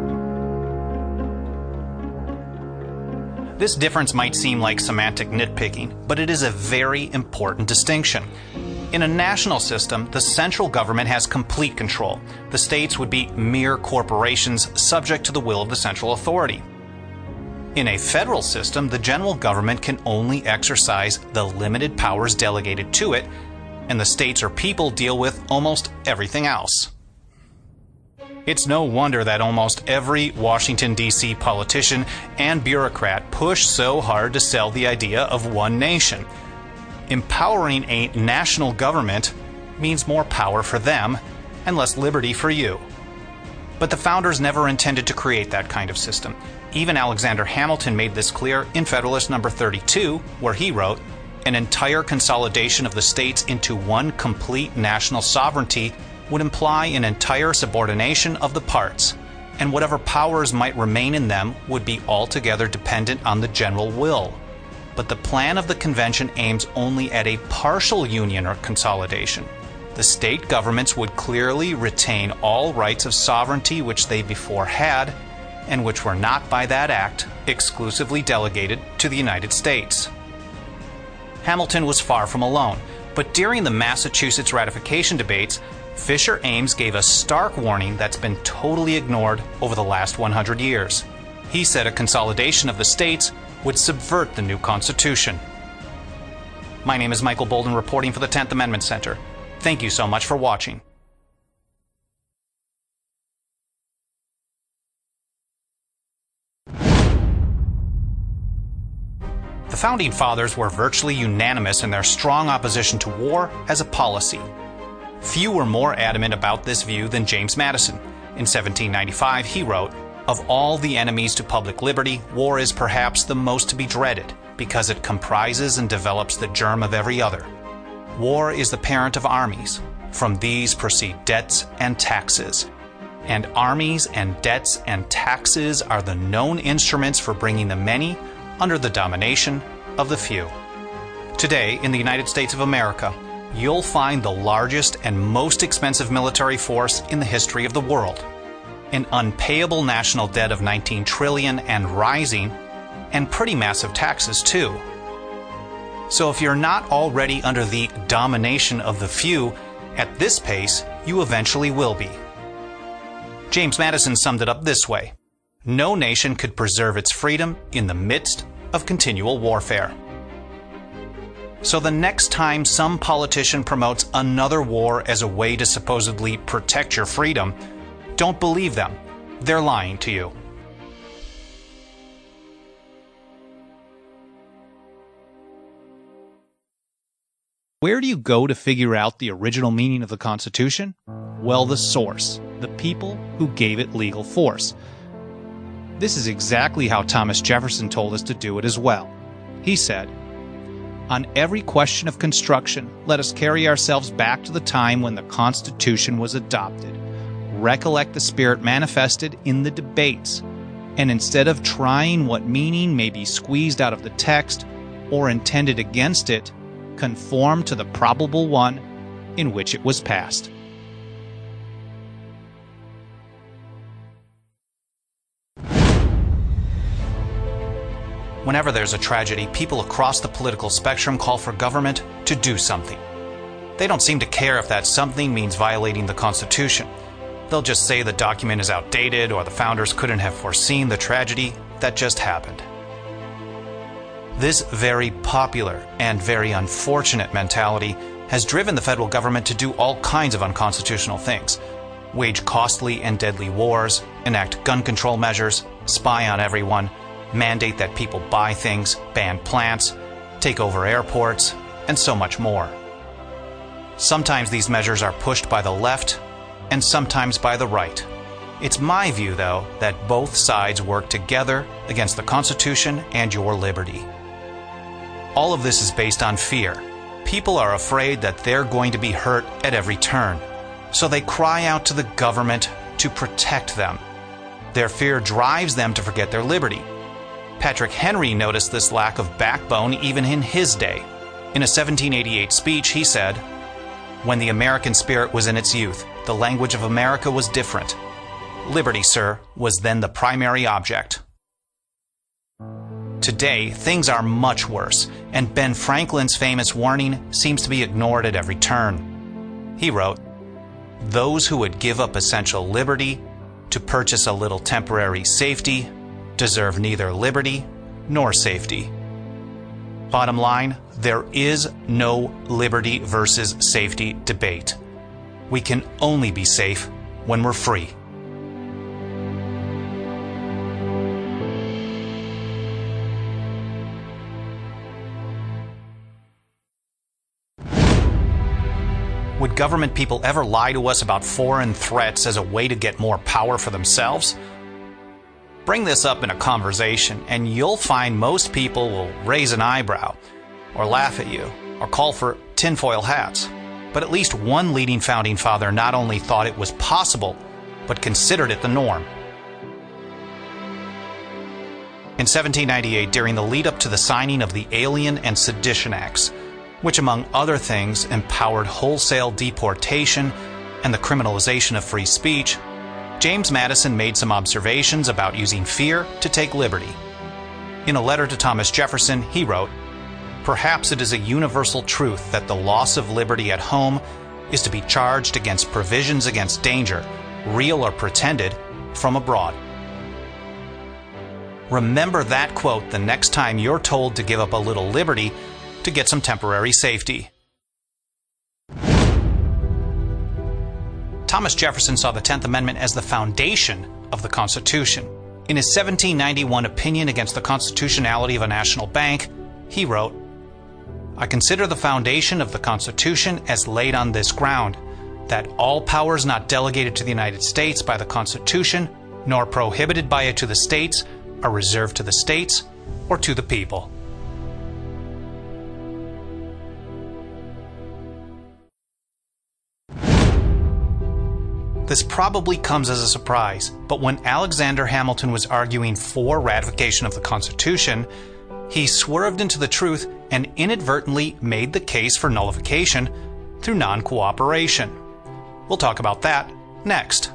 Speaker 1: This difference might seem like semantic nitpicking, but it is a very important distinction. In a national system, the central government has complete control. The states would be mere corporations subject to the will of the central authority. In a federal system, the general government can only exercise the limited powers delegated to it, and the states or people deal with almost everything else. It's no wonder that almost every Washington, D.C. politician and bureaucrat push so hard to sell the idea of one nation. Empowering a national government means more power for them and less liberty for you. But the founders never intended to create that kind of system. Even Alexander Hamilton made this clear in Federalist No. 32, where he wrote, "An entire consolidation of the states into one complete national sovereignty would imply an entire subordination of the parts, and whatever powers might remain in them would be altogether dependent on the general will. But the plan of the convention aims only at a partial union or consolidation. The state governments would clearly retain all rights of sovereignty which they before had, and which were not by that act exclusively delegated to the United States." Hamilton was far from alone, but during the Massachusetts ratification debates, Fisher Ames gave a stark warning that's been totally ignored over the last 100 years. He said a consolidation of the states would subvert the new Constitution. My name is Michael Bolden, reporting for the 10th Amendment Center. Thank you so much for watching. The Founding Fathers were virtually unanimous in their strong opposition to war as a policy. Few were more adamant about this view than James Madison. In 1795, he wrote, "Of all the enemies to public liberty, war is perhaps the most to be dreaded, because it comprises and develops the germ of every other. War is the parent of armies. From these proceed debts and taxes. And armies and debts and taxes are the known instruments for bringing the many under the domination of the few." Today, in the United States of America, you'll find the largest and most expensive military force in the history of the world, an unpayable national debt of $19 trillion and rising, and pretty massive taxes too. So if you're not already under the domination of the few, at this pace, you eventually will be. James Madison summed it up this way: no nation could preserve its freedom in the midst of continual warfare. So the next time some politician promotes another war as a way to supposedly protect your freedom, don't believe them. They're lying to you. Where do you go to figure out the original meaning of the Constitution? Well, the source, the people who gave it legal force. This is exactly how Thomas Jefferson told us to do it as well. He said, "On every question of construction, let us carry ourselves back to the time when the Constitution was adopted. Recollect the spirit manifested in the debates, and instead of trying what meaning may be squeezed out of the text or intended against it, conform to the probable one in which it was passed." Whenever there's a tragedy, people across the political spectrum call for government to do something. They don't seem to care if that something means violating the Constitution. They'll just say the document is outdated or the founders couldn't have foreseen the tragedy that just happened. This very popular and very unfortunate mentality has driven the federal government to do all kinds of unconstitutional things: wage costly and deadly wars, enact gun control measures, spy on everyone, mandate that people buy things, ban plants, take over airports, and so much more. Sometimes these measures are pushed by the left, and sometimes by the right. It's my view, though, that both sides work together against the Constitution and your liberty. All of this is based on fear. People are afraid that they're going to be hurt at every turn, so they cry out to the government to protect them. Their fear drives them to forget their liberty. Patrick Henry noticed this lack of backbone even in his day. In a 1788 speech, he said, "When the American spirit was in its youth, the language of America was different. Liberty, sir, was then the primary object." Today, things are much worse, and Ben Franklin's famous warning seems to be ignored at every turn. He wrote, "Those who would give up essential liberty to purchase a little temporary safety deserve neither liberty nor safety." Bottom line, there is no liberty versus safety debate. We can only be safe when we're free. Would government people ever lie to us about foreign threats as a way to get more power for themselves? Bring this up in a conversation, and you'll find most people will raise an eyebrow, or laugh at you, or call for tinfoil hats. But at least one leading founding father not only thought it was possible, but considered it the norm. In 1798, during the lead-up to the signing of the Alien and Sedition Acts, which among other things empowered wholesale deportation and the criminalization of free speech, James Madison made some observations about using fear to take liberty. In a letter to Thomas Jefferson, he wrote, "Perhaps it is a universal truth that the loss of liberty at home is to be charged against provisions against danger, real or pretended, from abroad." Remember that quote the next time you're told to give up a little liberty to get some temporary safety. Thomas Jefferson saw the 10th Amendment as the foundation of the Constitution. In his 1791 opinion against the constitutionality of a national bank, he wrote, "I consider the foundation of the Constitution as laid on this ground, that all powers not delegated to the United States by the Constitution, nor prohibited by it to the states, are reserved to the states or to the people." This probably comes as a surprise, but when Alexander Hamilton was arguing for ratification of the Constitution, he swerved into the truth and inadvertently made the case for nullification through non-cooperation. We'll talk about that next.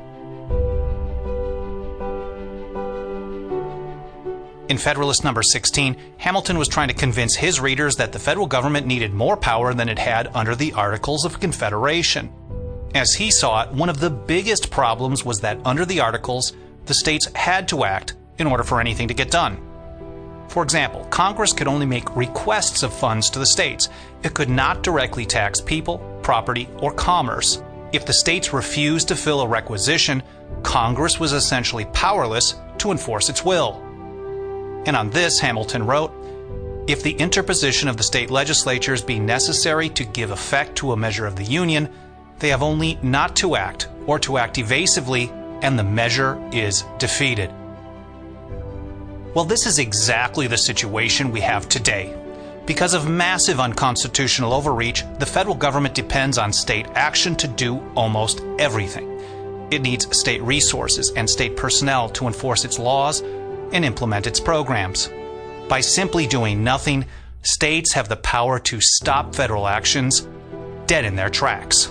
Speaker 1: In Federalist number 16, Hamilton was trying to convince his readers that the federal government needed more power than it had under the Articles of Confederation. As he saw it, one of the biggest problems was that under the Articles, the states had to act in order for anything to get done. For example, Congress could only make requests of funds to the states. It could not directly tax people, property, or commerce. If the states refused to fill a requisition, Congress was essentially powerless to enforce its will. And on this, Hamilton wrote, "If the interposition of the state legislatures be necessary to give effect to a measure of the Union, they have only not to act, or to act evasively, and the measure is defeated." Well, this is exactly the situation we have today. Because of massive unconstitutional overreach, the federal government depends on state action to do almost everything. It needs state resources and state personnel to enforce its laws and implement its programs. By simply doing nothing, states have the power to stop federal actions dead in their tracks.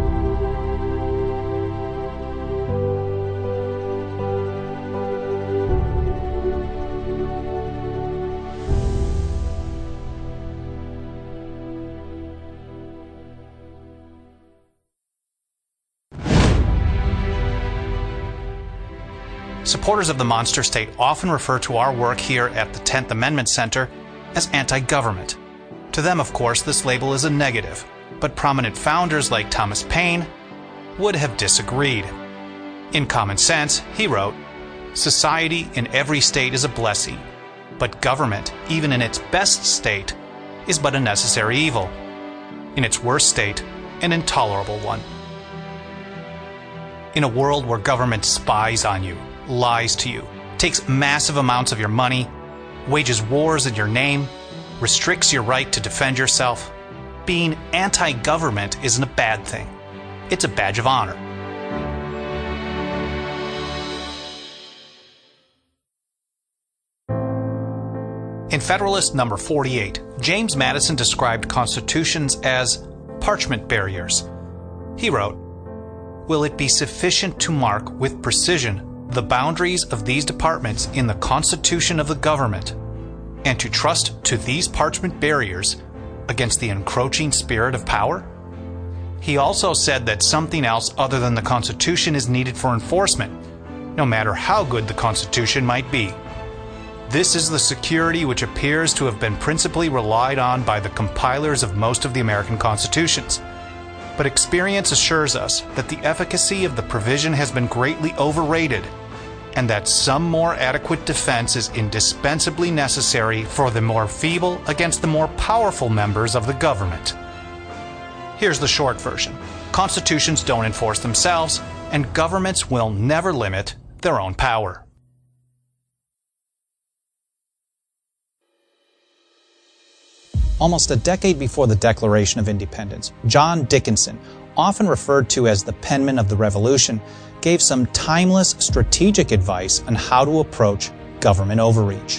Speaker 1: Supporters of the monster state often refer to our work here at the 10th Amendment Center as anti-government. To them, of course, this label is a negative, but prominent founders like Thomas Paine would have disagreed. In Common Sense, he wrote, "Society in every state is a blessing, but government, even in its best state, is but a necessary evil. In its worst state, an intolerable one." In a world where government spies on you, lies to you, takes massive amounts of your money, wages wars in your name, restricts your right to defend yourself, being anti-government isn't a bad thing. It's a badge of honor. In Federalist number 48, James Madison described constitutions as parchment barriers. He wrote, "Will it be sufficient to mark with precision the boundaries of these departments in the Constitution of the government, and to trust to these parchment barriers against the encroaching spirit of power?" He also said that something else other than the Constitution is needed for enforcement, no matter how good the Constitution might be. This is the security which appears to have been principally relied on by the compilers of most of the American constitutions. But experience assures us that the efficacy of the provision has been greatly overrated, and that some more adequate defense is indispensably necessary for the more feeble against the more powerful members of the government. Here's the short version. Constitutions don't enforce themselves, and governments will never limit their own power. Almost a decade before the Declaration of Independence, John Dickinson, often referred to as the penman of the Revolution, gave some timeless strategic advice on how to approach government overreach.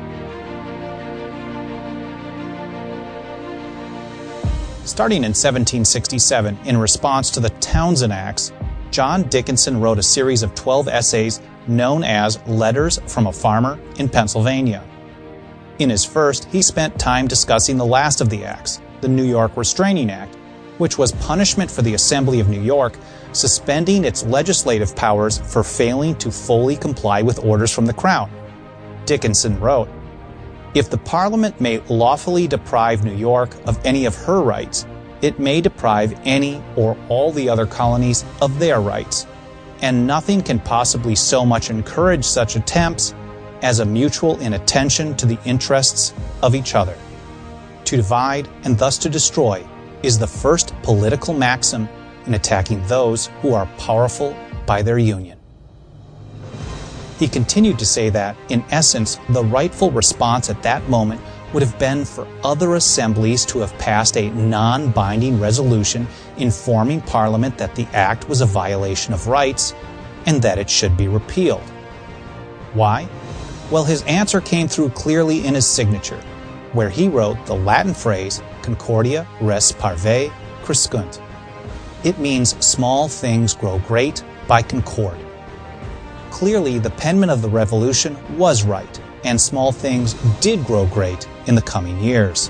Speaker 1: Starting in 1767, in response to the Townshend Acts, John Dickinson wrote a series of 12 essays known as Letters from a Farmer in Pennsylvania. In his first, he spent time discussing the last of the acts, the New York Restraining Act, which was punishment for the Assembly of New York, suspending its legislative powers for failing to fully comply with orders from the Crown. Dickinson wrote, "If the Parliament may lawfully deprive New York of any of her rights, it may deprive any or all the other colonies of their rights, and nothing can possibly so much encourage such attempts as a mutual inattention to the interests of each other. To divide and thus to destroy is the first political maxim in attacking those who are powerful by their union." He continued to say that, in essence, the rightful response at that moment would have been for other assemblies to have passed a non-binding resolution informing Parliament that the act was a violation of rights and that it should be repealed. Why? Well, his answer came through clearly in his signature, where he wrote the Latin phrase Concordia res parve crescunt. It means small things grow great by concord. Clearly, the penman of the revolution was right, and small things did grow great in the coming years.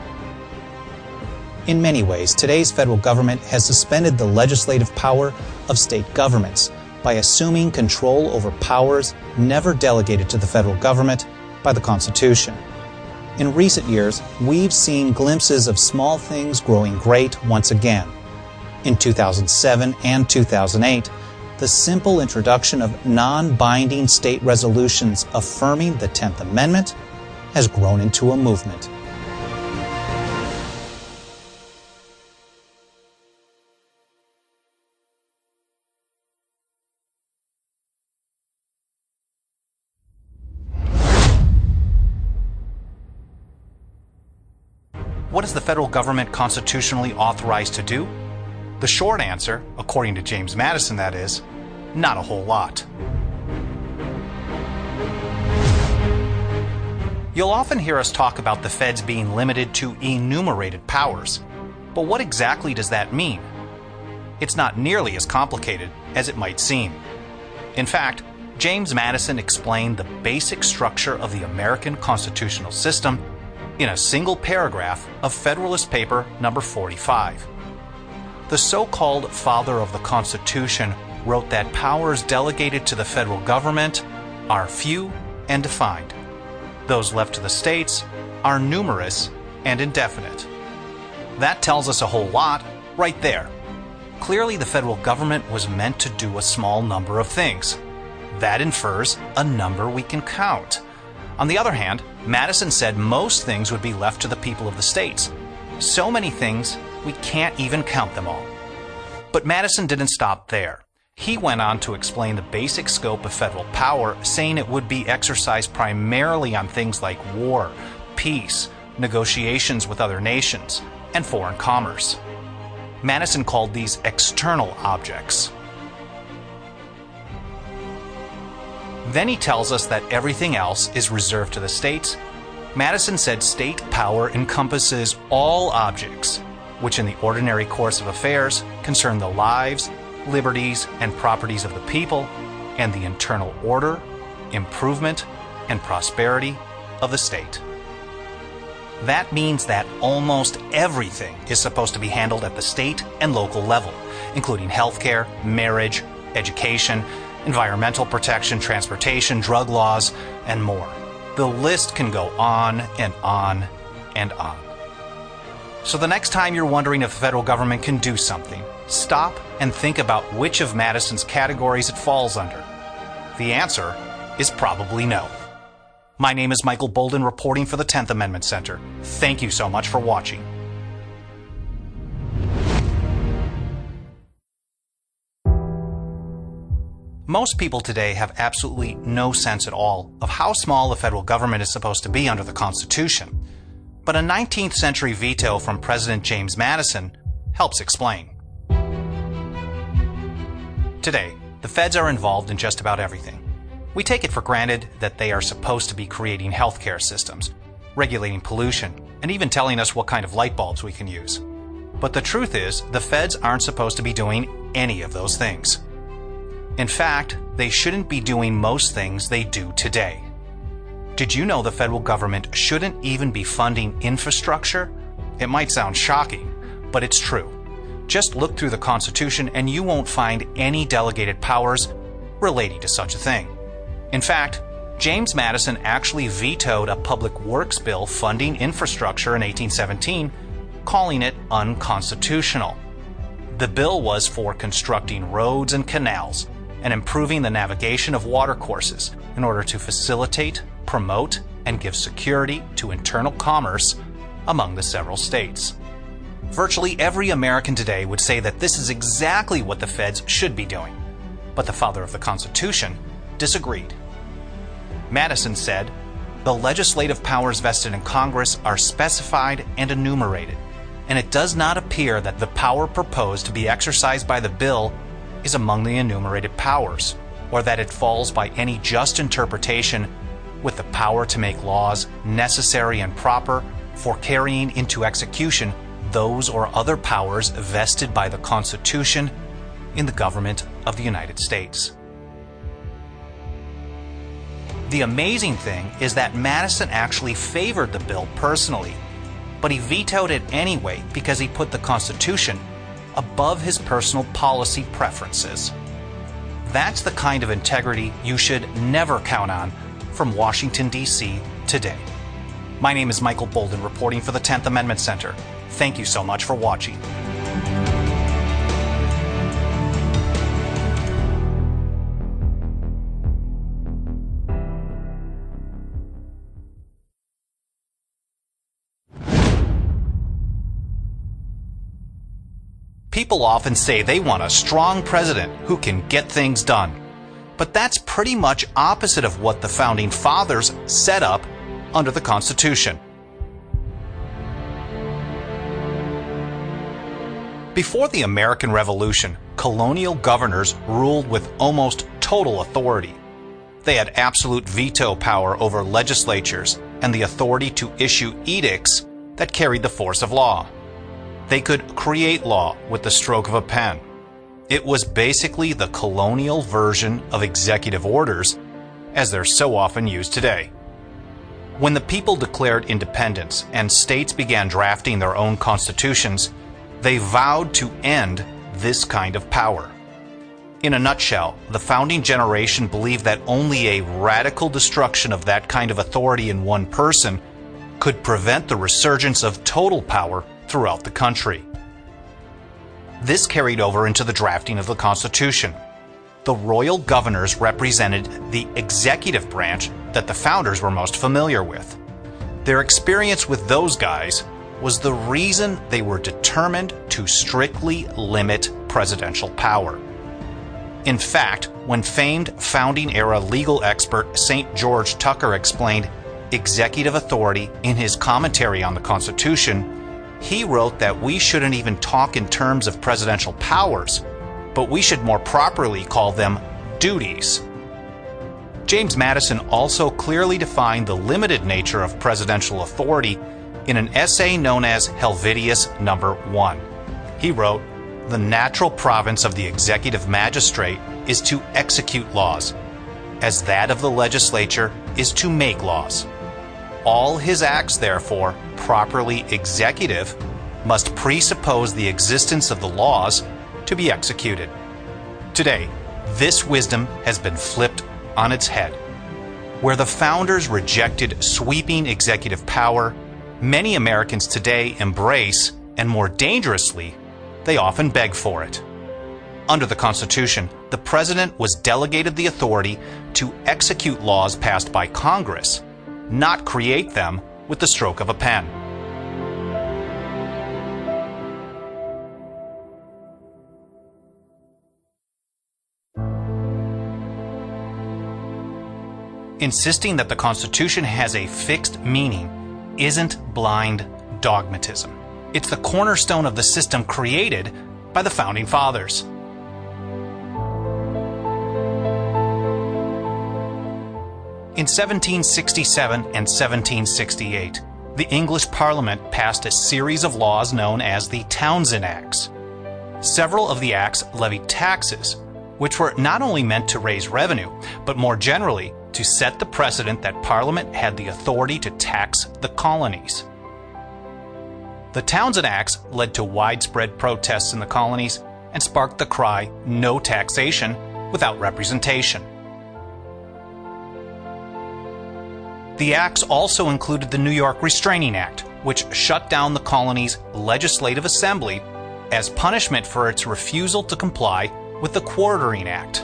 Speaker 1: In many ways, today's federal government has suspended the legislative power of state governments by assuming control over powers never delegated to the federal government by the Constitution. In recent years, we've seen glimpses of small things growing great once again. In 2007 and 2008, the simple introduction of non-binding state resolutions affirming the 10th Amendment has grown into a movement. What is the federal government constitutionally authorized to do? The short answer, according to James Madison that is, not a whole lot. You'll often hear us talk about the feds being limited to enumerated powers. But what exactly does that mean? It's not nearly as complicated as it might seem. In fact, James Madison explained the basic structure of the American constitutional system in a single paragraph of Federalist Paper number 45. The so-called Father of the Constitution wrote that powers delegated to the federal government are few and defined. Those left to the states are numerous and indefinite. That tells us a whole lot right there. Clearly, the federal government was meant to do a small number of things. That infers a number we can count. On the other hand, Madison said most things would be left to the people of the states. So many things, we can't even count them all. But Madison didn't stop there. He went on to explain the basic scope of federal power, saying it would be exercised primarily on things like war, peace, negotiations with other nations, and foreign commerce. Madison called these external objects. Then he tells us that everything else is reserved to the states. Madison said state power encompasses all objects, which in the ordinary course of affairs concern the lives, liberties, and properties of the people, and the internal order, improvement, and prosperity of the state. That means that almost everything is supposed to be handled at the state and local level, including healthcare, marriage, education, environmental protection, transportation, drug laws, and more. The list can go on and on and on. So the next time you're wondering if the federal government can do something, stop and think about which of Madison's categories it falls under. The answer is probably no. My name is Michael Bolden, reporting for the 10th Amendment Center. Thank you so much for watching. Most people today have absolutely no sense at all of how small the federal government is supposed to be under the Constitution. But a 19th century veto from President James Madison helps explain. Today, the feds are involved in just about everything. We take it for granted that they are supposed to be creating healthcare systems, regulating pollution, and even telling us what kind of light bulbs we can use. But the truth is, the feds aren't supposed to be doing any of those things. In fact, they shouldn't be doing most things they do today. Did you know the federal government shouldn't even be funding infrastructure? It might sound shocking, but it's true. Just look through the Constitution and you won't find any delegated powers relating to such a thing. In fact, James Madison actually vetoed a public works bill funding infrastructure in 1817, calling it unconstitutional. The bill was for constructing roads and canals and improving the navigation of watercourses in order to facilitate, promote, and give security to internal commerce among the several states. Virtually every American today would say that this is exactly what the feds should be doing. But the father of the Constitution disagreed. Madison said, "The legislative powers vested in Congress are specified and enumerated, and it does not appear that the power proposed to be exercised by the bill is among the enumerated powers, or that it falls by any just interpretation with the power to make laws necessary and proper for carrying into execution those or other powers vested by the Constitution in the government of the United States. The amazing thing is that Madison actually favored the bill personally, but he vetoed it anyway because he put the Constitution above his personal policy preferences. That's the kind of integrity you should never count on from Washington, D.C. today. My name is Michael Boldin, reporting for the 10th Amendment Center. Thank you so much for watching. People often say they want a strong president who can get things done. But that's pretty much opposite of what the Founding Fathers set up under the Constitution. Before the American Revolution, colonial governors ruled with almost total authority. They had absolute veto power over legislatures and the authority to issue edicts that carried the force of law. They could create law with the stroke of a pen. It was basically the colonial version of executive orders, as they're so often used today. When the people declared independence and states began drafting their own constitutions, they vowed to end this kind of power. In a nutshell, the founding generation believed that only a radical destruction of that kind of authority in one person could prevent the resurgence of total power throughout the country. This carried over into the drafting of the Constitution. The royal governors represented the executive branch that the founders were most familiar with. Their experience with those guys was the reason they were determined to strictly limit presidential power. In fact, when famed founding-era legal expert St. George Tucker explained executive authority in his commentary on the Constitution, he wrote that we shouldn't even talk in terms of presidential powers, but we should more properly call them duties. James Madison also clearly defined the limited nature of presidential authority in an essay known as Helvidius No. 1. He wrote, "The natural province of the executive magistrate is to execute laws, as that of the legislature is to make laws. All his acts, therefore, properly executive, must presuppose the existence of the laws to be executed." Today, this wisdom has been flipped on its head. Where the founders rejected sweeping executive power, many Americans today embrace, and more dangerously, they often beg for it. Under the Constitution, the president was delegated the authority to execute laws passed by Congress, not create them with the stroke of a pen. Insisting that the Constitution has a fixed meaning isn't blind dogmatism. It's the cornerstone of the system created by the Founding Fathers. In 1767 and 1768, the English Parliament passed a series of laws known as the Townshend Acts. Several of the acts levied taxes, which were not only meant to raise revenue, but more generally to set the precedent that Parliament had the authority to tax the colonies. The Townshend Acts led to widespread protests in the colonies and sparked the cry, "No taxation without representation." The acts also included the New York Restraining Act, which shut down the colony's legislative assembly as punishment for its refusal to comply with the Quartering Act.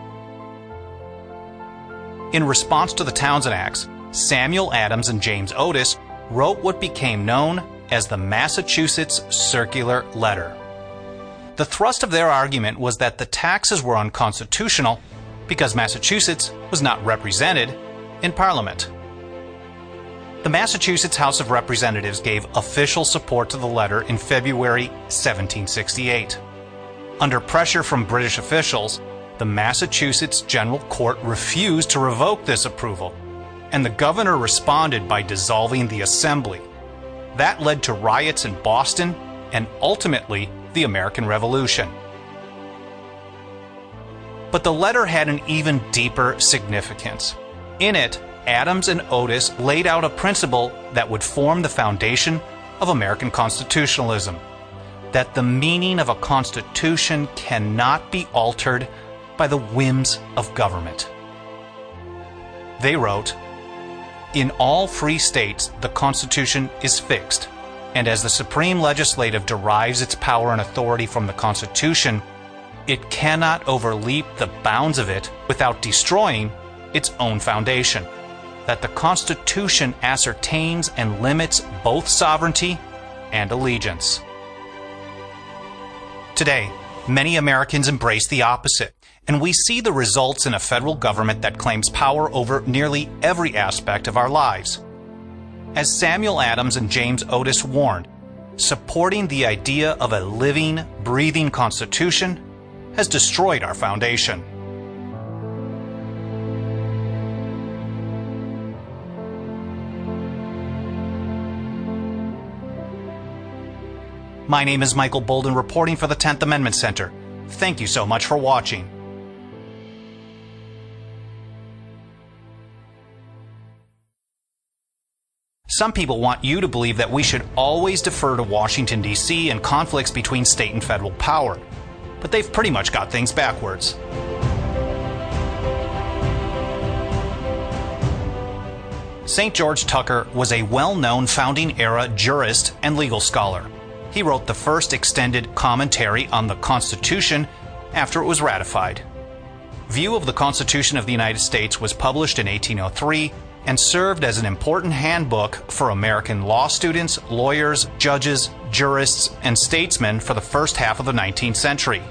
Speaker 1: In response to the Townshend Acts, Samuel Adams and James Otis wrote what became known as the Massachusetts Circular Letter. The thrust of their argument was that the taxes were unconstitutional because Massachusetts was not represented in Parliament. The Massachusetts House of Representatives gave official support to the letter in February 1768. Under pressure from British officials, the Massachusetts General Court refused to revoke this approval, and the governor responded by dissolving the assembly. That led to riots in Boston and ultimately the American Revolution. But the letter had an even deeper significance. In it, Adams and Otis laid out a principle that would form the foundation of American constitutionalism: that the meaning of a constitution cannot be altered by the whims of government. They wrote, "In all free states, the Constitution is fixed, and as the supreme legislative derives its power and authority from the Constitution, it cannot overleap the bounds of it without destroying its own foundation. That the Constitution ascertains and limits both sovereignty and allegiance." Today, many Americans embrace the opposite, and we see the results in a federal government that claims power over nearly every aspect of our lives. As Samuel Adams and James Otis warned, supporting the idea of a living, breathing Constitution has destroyed our foundation. My name is Michael Boldin, reporting for the 10th Amendment Center. Thank you so much for watching. Some people want you to believe that we should always defer to Washington, D.C. and conflicts between state and federal power. But they've pretty much got things backwards. St. George Tucker was a well-known founding-era jurist and legal scholar. He wrote the first extended commentary on the Constitution after it was ratified. View of the Constitution of the United States was published in 1803 and served as an important handbook for American law students, lawyers, judges, jurists, and statesmen for the first half of the 19th century.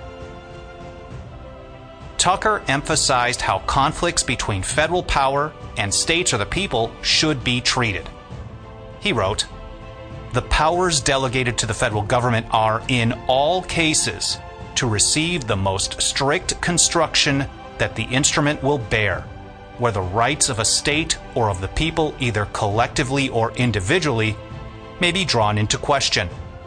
Speaker 1: Tucker emphasized how conflicts between federal power and states or the people should be treated. He wrote, "The powers delegated to the federal government are, in all cases, to receive the most strict construction that the instrument will bear, where the rights of a state or of the people, either collectively or individually, may be drawn into question."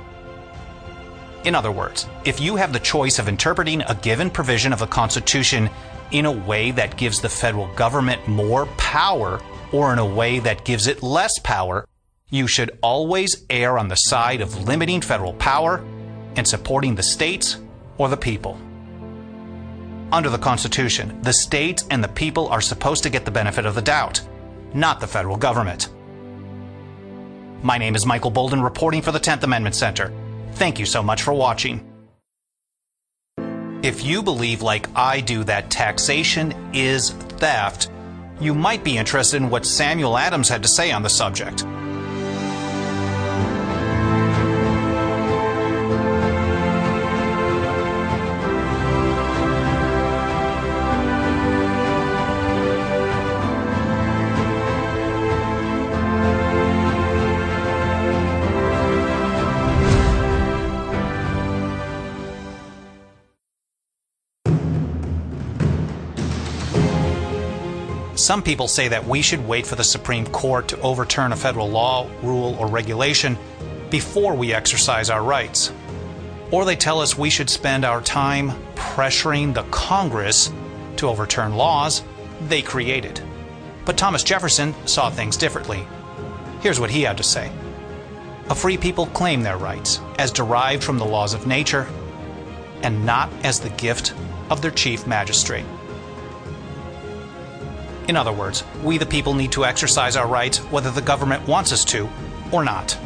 Speaker 1: In other words, if you have the choice of interpreting a given provision of the Constitution in a way that gives the federal government more power or in a way that gives it less power, you should always err on the side of limiting federal power and supporting the states or the people. Under the Constitution, the states and the people are supposed to get the benefit of the doubt, not the federal government. My name is Michael Boldin, reporting for the 10th Amendment Center. Thank you so much for watching. If you believe, like I do, that taxation is theft, you might be interested in what Samuel Adams had to say on the subject. Some people say that we should wait for the Supreme Court to overturn a federal law, rule, or regulation before we exercise our rights. Or they tell us we should spend our time pressuring the Congress to overturn laws they created. But Thomas Jefferson saw things differently. Here's what he had to say. A free people claim their rights as derived from the laws of nature and not as the gift of their chief magistrate. In other words, we the people need to exercise our rights whether the government wants us to or not.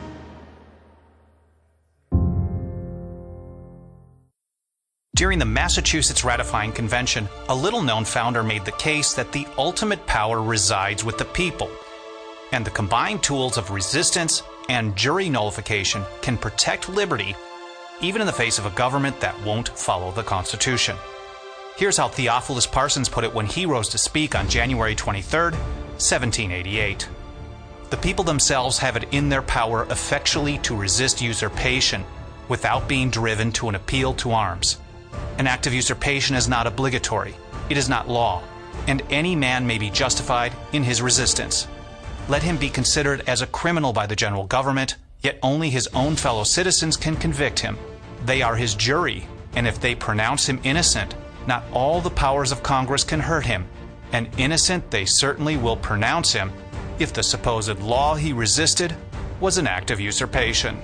Speaker 1: During the Massachusetts Ratifying Convention, a little-known founder made the case that the ultimate power resides with the people, and the combined tools of resistance and jury nullification can protect liberty even in the face of a government that won't follow the Constitution. Here's how Theophilus Parsons put it when he rose to speak on January 23, 1788. "The people themselves have it in their power effectually to resist usurpation without being driven to an appeal to arms. An act of usurpation is not obligatory. It is not law. and any man may be justified in his resistance. Let him be considered as a criminal by the general government, yet only his own fellow citizens can convict him. They are his jury, and if they pronounce him innocent, not all the powers of Congress can hurt him, and innocent they certainly will pronounce him if the supposed law he resisted was an act of usurpation.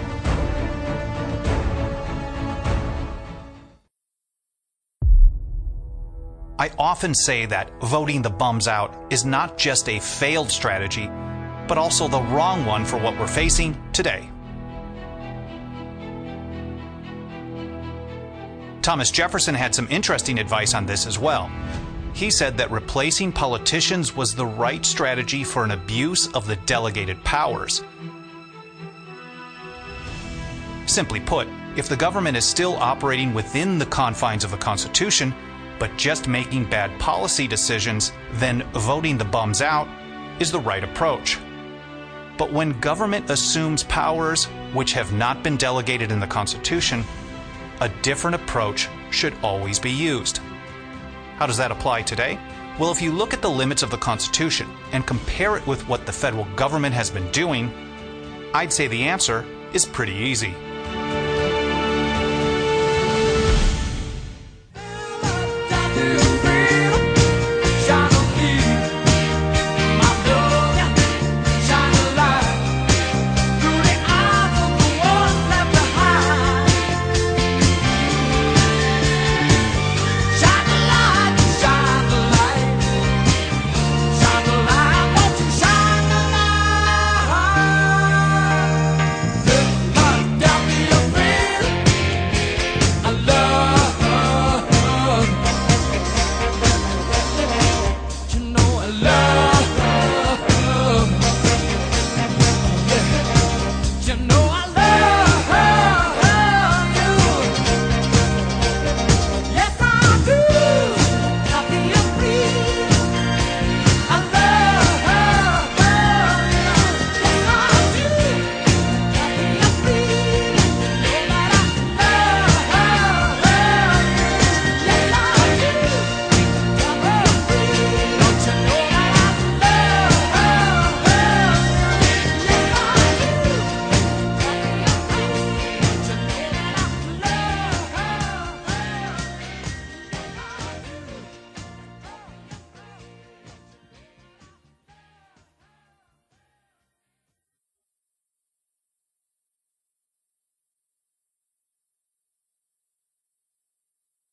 Speaker 1: I often say that voting the bums out is not just a failed strategy, but also the wrong one for what we're facing today. Thomas Jefferson had some interesting advice on this as well. He said that replacing politicians was the right strategy for an abuse of the delegated powers. Simply put, if the government is still operating within the confines of the Constitution, but just making bad policy decisions, then voting the bums out is the right approach. But when government assumes powers which have not been delegated in the Constitution, a different approach should always be used. How does that apply today? Well, if you look at the limits of the Constitution and compare it with what the federal government has been doing, I'd say the answer is pretty easy.